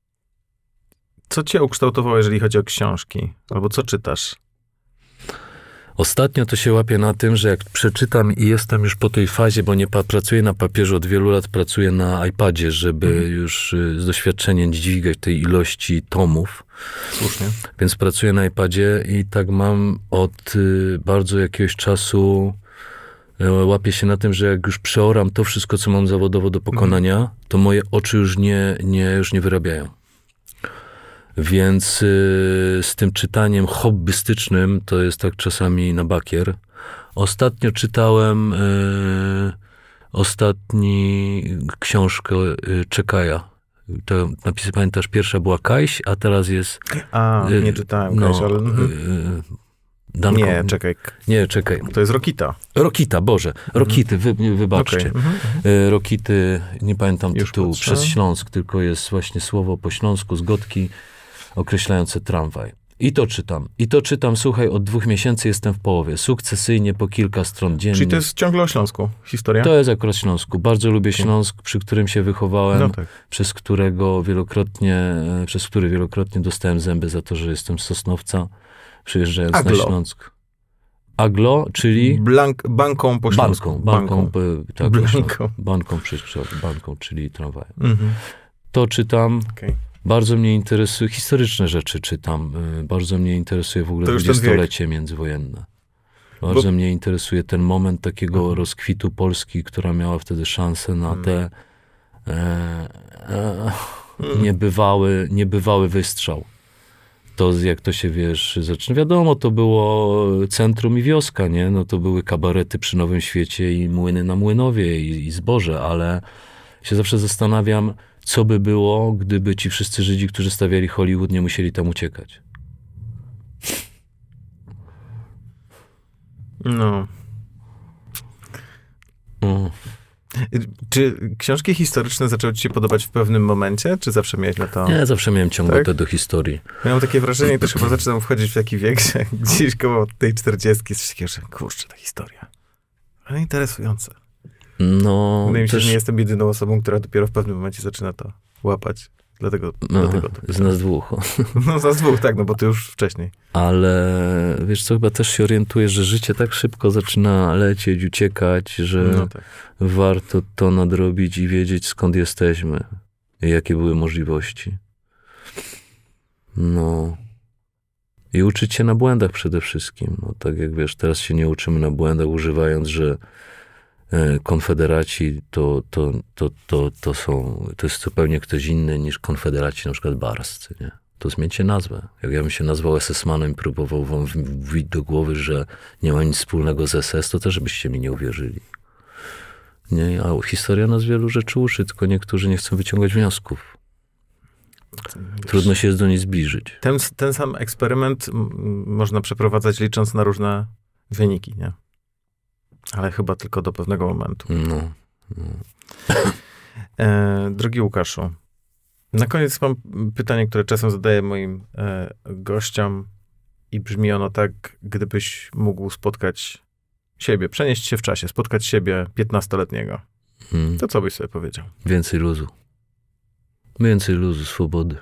co cię ukształtowało, jeżeli chodzi o książki? Albo co czytasz? Ostatnio to się łapię na tym, że jak przeczytam i jestem już po tej fazie, bo nie pa- pracuję na papierze od wielu lat, pracuję na iPadzie, żeby mhm. już y, z doświadczeniem dźwigać tej ilości tomów. Słusznie. Więc pracuję na iPadzie i tak mam od y, bardzo jakiegoś czasu, y, łapię się na tym, że jak już przeoram to wszystko, co mam zawodowo do pokonania, mhm. to moje oczy już nie, nie, już nie wyrabiają. Więc y, z tym czytaniem hobbystycznym to jest tak czasami na bakier. Ostatnio czytałem y, ostatni książkę y, Czekaja. To napisy pamiętasz, pierwsza była Kajś, a teraz jest... A, y, nie czytałem no, Kajś, ale... y, Danko, nie, czekaj. Nie, czekaj. To jest Rokita. Rokita, Boże. Rokity, wy, wybaczcie. Okay. Mhm. Y, Rokity, nie pamiętam Już tytułu, patrzę. przez Śląsk, tylko jest właśnie słowo po śląsku z Gotki określające tramwaj. I to czytam. I to czytam, słuchaj, od dwóch miesięcy jestem w połowie. Sukcesyjnie, po kilka stron dziennie. Czyli to jest ciągle o Śląsku historia? To jest akurat Śląsku. Bardzo lubię Śląsk, przy którym się wychowałem, No tak. przez którego wielokrotnie, przez który wielokrotnie dostałem zęby za to, że jestem z Sosnowca, przyjeżdżając Aglo. na Śląsk. Aglo, czyli... Blank, banką po śląsku. Banką. Banką, banką. Tak, Blanką. Banką, banką, czyli tramwajem. Mhm. To czytam. Okay. Bardzo mnie interesuje, historyczne rzeczy czytam. Bardzo mnie interesuje w ogóle dwudziestolecie międzywojenne. Bardzo Bo... mnie interesuje ten moment takiego mhm. rozkwitu Polski, która miała wtedy szansę na mhm. te e, e, mhm. niebywały, niebywały wystrzał. To jak to się, wiesz, zaczyna. Wiadomo, to było centrum i wioska, nie? No to były kabarety przy Nowym Świecie i młyny na Młynowie i, i zboże, ale się zawsze zastanawiam, co by było, gdyby ci wszyscy Żydzi, którzy stawiali Hollywood, nie musieli tam uciekać. No. Mm. Czy książki historyczne zaczęły ci się podobać w pewnym momencie, czy zawsze miałeś na to... Nie, zawsze miałem ciągotę tak? do historii. Miałem takie wrażenie, też chyba zaczynam wchodzić w taki wiek, że gdzieś koło tej czterdziestki jest takie, że kurczę, ta historia. Ale interesujące. No, Wydaje mi się, też... że nie jestem jedyną osobą, która dopiero w pewnym momencie zaczyna to łapać. Dlatego, No, dlatego to z nas dwóch. No za dwóch, tak, no bo ty już wcześniej. Ale wiesz co, chyba też się orientujesz, że życie tak szybko zaczyna lecieć, uciekać, że No tak. warto to nadrobić i wiedzieć, skąd jesteśmy i jakie były możliwości. No. I uczyć się na błędach przede wszystkim. No, tak jak wiesz, teraz się nie uczymy na błędach, używając, że e, konfederaci to, to, to, to, to są, to jest zupełnie ktoś inny niż konfederaci, na przykład barscy, nie? To zmieńcie nazwę. Jak ja bym się nazwał es es manem i próbował wam wbić do głowy, że nie ma nic wspólnego z es es, to też byście mi nie uwierzyli. Nie, a historia nas wielu rzeczy uczy, tylko niektórzy nie chcą wyciągać wniosków. Trudno się jest do niej zbliżyć. Ten, ten sam eksperyment m, można przeprowadzać licząc na różne wyniki, nie? Ale chyba tylko do pewnego momentu. No. no. E, drogi Łukaszu, na koniec mam pytanie, które czasem zadaję moim e, gościom i brzmi ono tak, gdybyś mógł spotkać siebie, przenieść się w czasie, spotkać siebie piętnastoletniego. Hmm. To co byś sobie powiedział? Więcej luzu. Więcej luzu, swobody.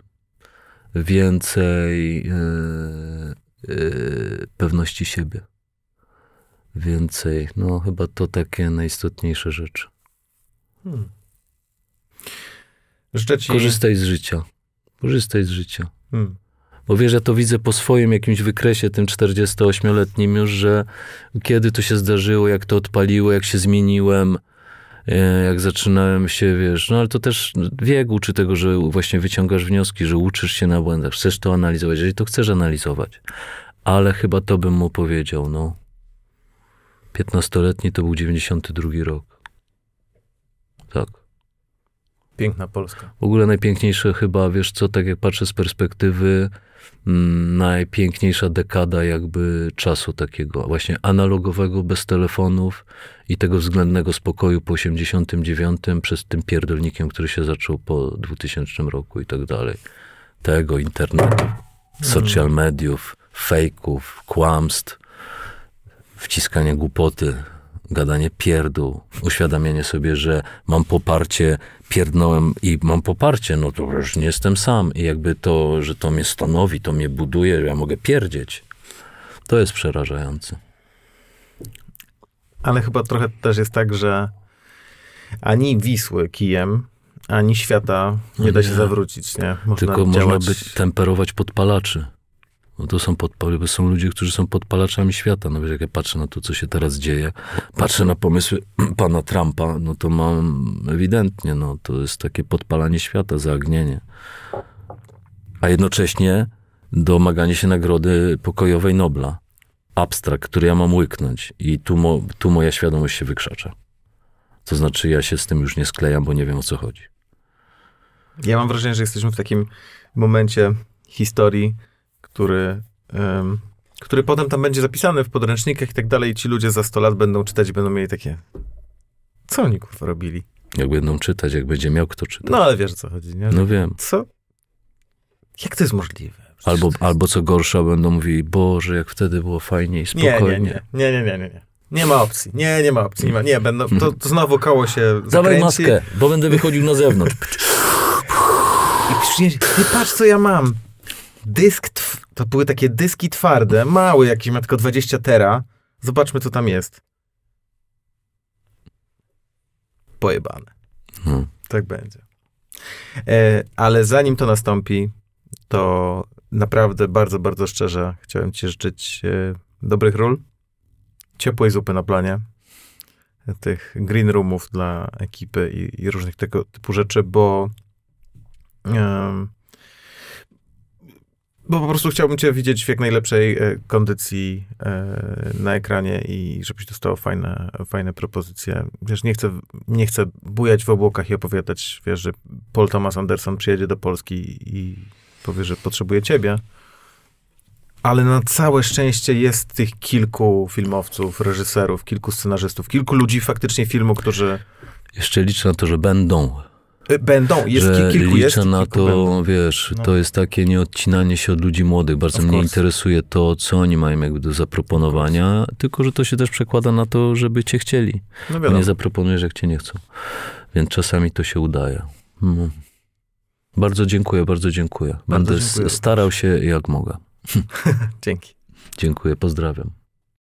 Więcej yy, yy, pewności siebie. Więcej, no chyba to takie najistotniejsze rzeczy. Hmm. Życzę ci... Korzystaj z życia. Korzystaj z życia. Hmm. Bo wiesz, ja to widzę po swoim jakimś wykresie, tym czterdziestoośmioletnim już, że kiedy to się zdarzyło, jak to odpaliło, jak się zmieniłem, jak zaczynałem się, wiesz, no ale to też wiek uczy tego, że właśnie wyciągasz wnioski, że uczysz się na błędach, chcesz to analizować, jeżeli to chcesz analizować. Ale chyba to bym mu powiedział, no. piętnastoletni to był dziewięćdziesiąty drugi rok. Tak. Piękna Polska. W ogóle najpiękniejsze chyba, wiesz co, tak jak patrzę z perspektywy, mm, najpiękniejsza dekada jakby czasu takiego właśnie analogowego, bez telefonów i tego względnego spokoju po osiemdziesiątym dziewiątym przez tym pierdolnikiem, który się zaczął po dwutysięcznym roku i tak dalej. Tego internetu, social mediów, fejków, kłamstw, wciskanie głupoty, gadanie pierdół, uświadamianie sobie, że mam poparcie, pierdnąłem i mam poparcie, no to już nie jestem sam. I jakby to, że to mnie stanowi, to mnie buduje, że ja mogę pierdzieć. To jest przerażające. Ale chyba trochę też jest tak, że ani Wisły kijem, ani świata nie da się Nie. zawrócić, nie? Można Tylko działać... można by temperować podpalaczy. No to są podpalacze, są ludzie, którzy są podpalaczami świata. No wiesz, jak ja patrzę na to, co się teraz dzieje, patrzę na pomysły pana Trumpa, no to mam ewidentnie, no to jest takie podpalanie świata, zaagnienie. A jednocześnie domaganie się nagrody pokojowej Nobla. Abstrakt, który ja mam łyknąć. I tu, mo, tu moja świadomość się wykrzacza. To znaczy, ja się z tym już nie sklejam, bo nie wiem, o co chodzi. Ja mam wrażenie, że jesteśmy w takim momencie historii, który, um, który potem tam będzie zapisany w podręcznikach i tak dalej i ci ludzie za sto lat będą czytać i będą mieli takie, co oni kurwa robili? Jak będą czytać, jak będzie miał kto czytać. No ale wiesz, o co chodzi, nie? No wiem. Co? Jak to jest możliwe? Przecież Albo, to jest... albo co gorsza, będą mówili, Boże, jak wtedy było fajnie i spokojnie. Nie, nie, nie, nie, nie, nie, nie. Nie ma opcji. Nie, nie ma opcji. Nie, ma, nie będą, to, to znowu koło się Dawaj zakręci. maskę, bo będę wychodził na zewnątrz. I przynieś, ty patrz, co ja mam. Dysk, tw- to były takie dyski twarde, mały, jakiś ma tylko dwadzieścia tera. Zobaczmy, co tam jest. Pojebane. Hmm. Tak będzie. E, ale zanim to nastąpi, to naprawdę bardzo, bardzo szczerze chciałem ci życzyć e, dobrych ról, ciepłej zupy na planie, tych green roomów dla ekipy i, i różnych tego typu rzeczy, bo e, bo po prostu chciałbym cię widzieć w jak najlepszej e, kondycji e, na ekranie i żebyś dostał fajne, fajne propozycje. Wiesz, nie chcę, nie chcę bujać w obłokach i opowiadać, wiesz, że Paul Thomas Anderson przyjedzie do Polski i powie, że potrzebuje ciebie. Ale na całe szczęście jest tych kilku filmowców, reżyserów, kilku scenarzystów, kilku ludzi faktycznie filmu, którzy Jeszcze liczę na to, że będą. będą. Jest że kilku liczę jest, na kilku to, będą. wiesz, No. to jest takie nieodcinanie się od ludzi młodych. Bardzo Of mnie course. interesuje to, co oni mają jakby do zaproponowania, tylko że to się też przekłada na to, żeby cię chcieli. No Bo wiadomo. nie zaproponujesz, jak cię nie chcą. Więc czasami to się udaje. No. Bardzo dziękuję, bardzo dziękuję. Będę Bardzo dziękuję. starał się jak mogę. Dzięki. Dziękuję, pozdrawiam.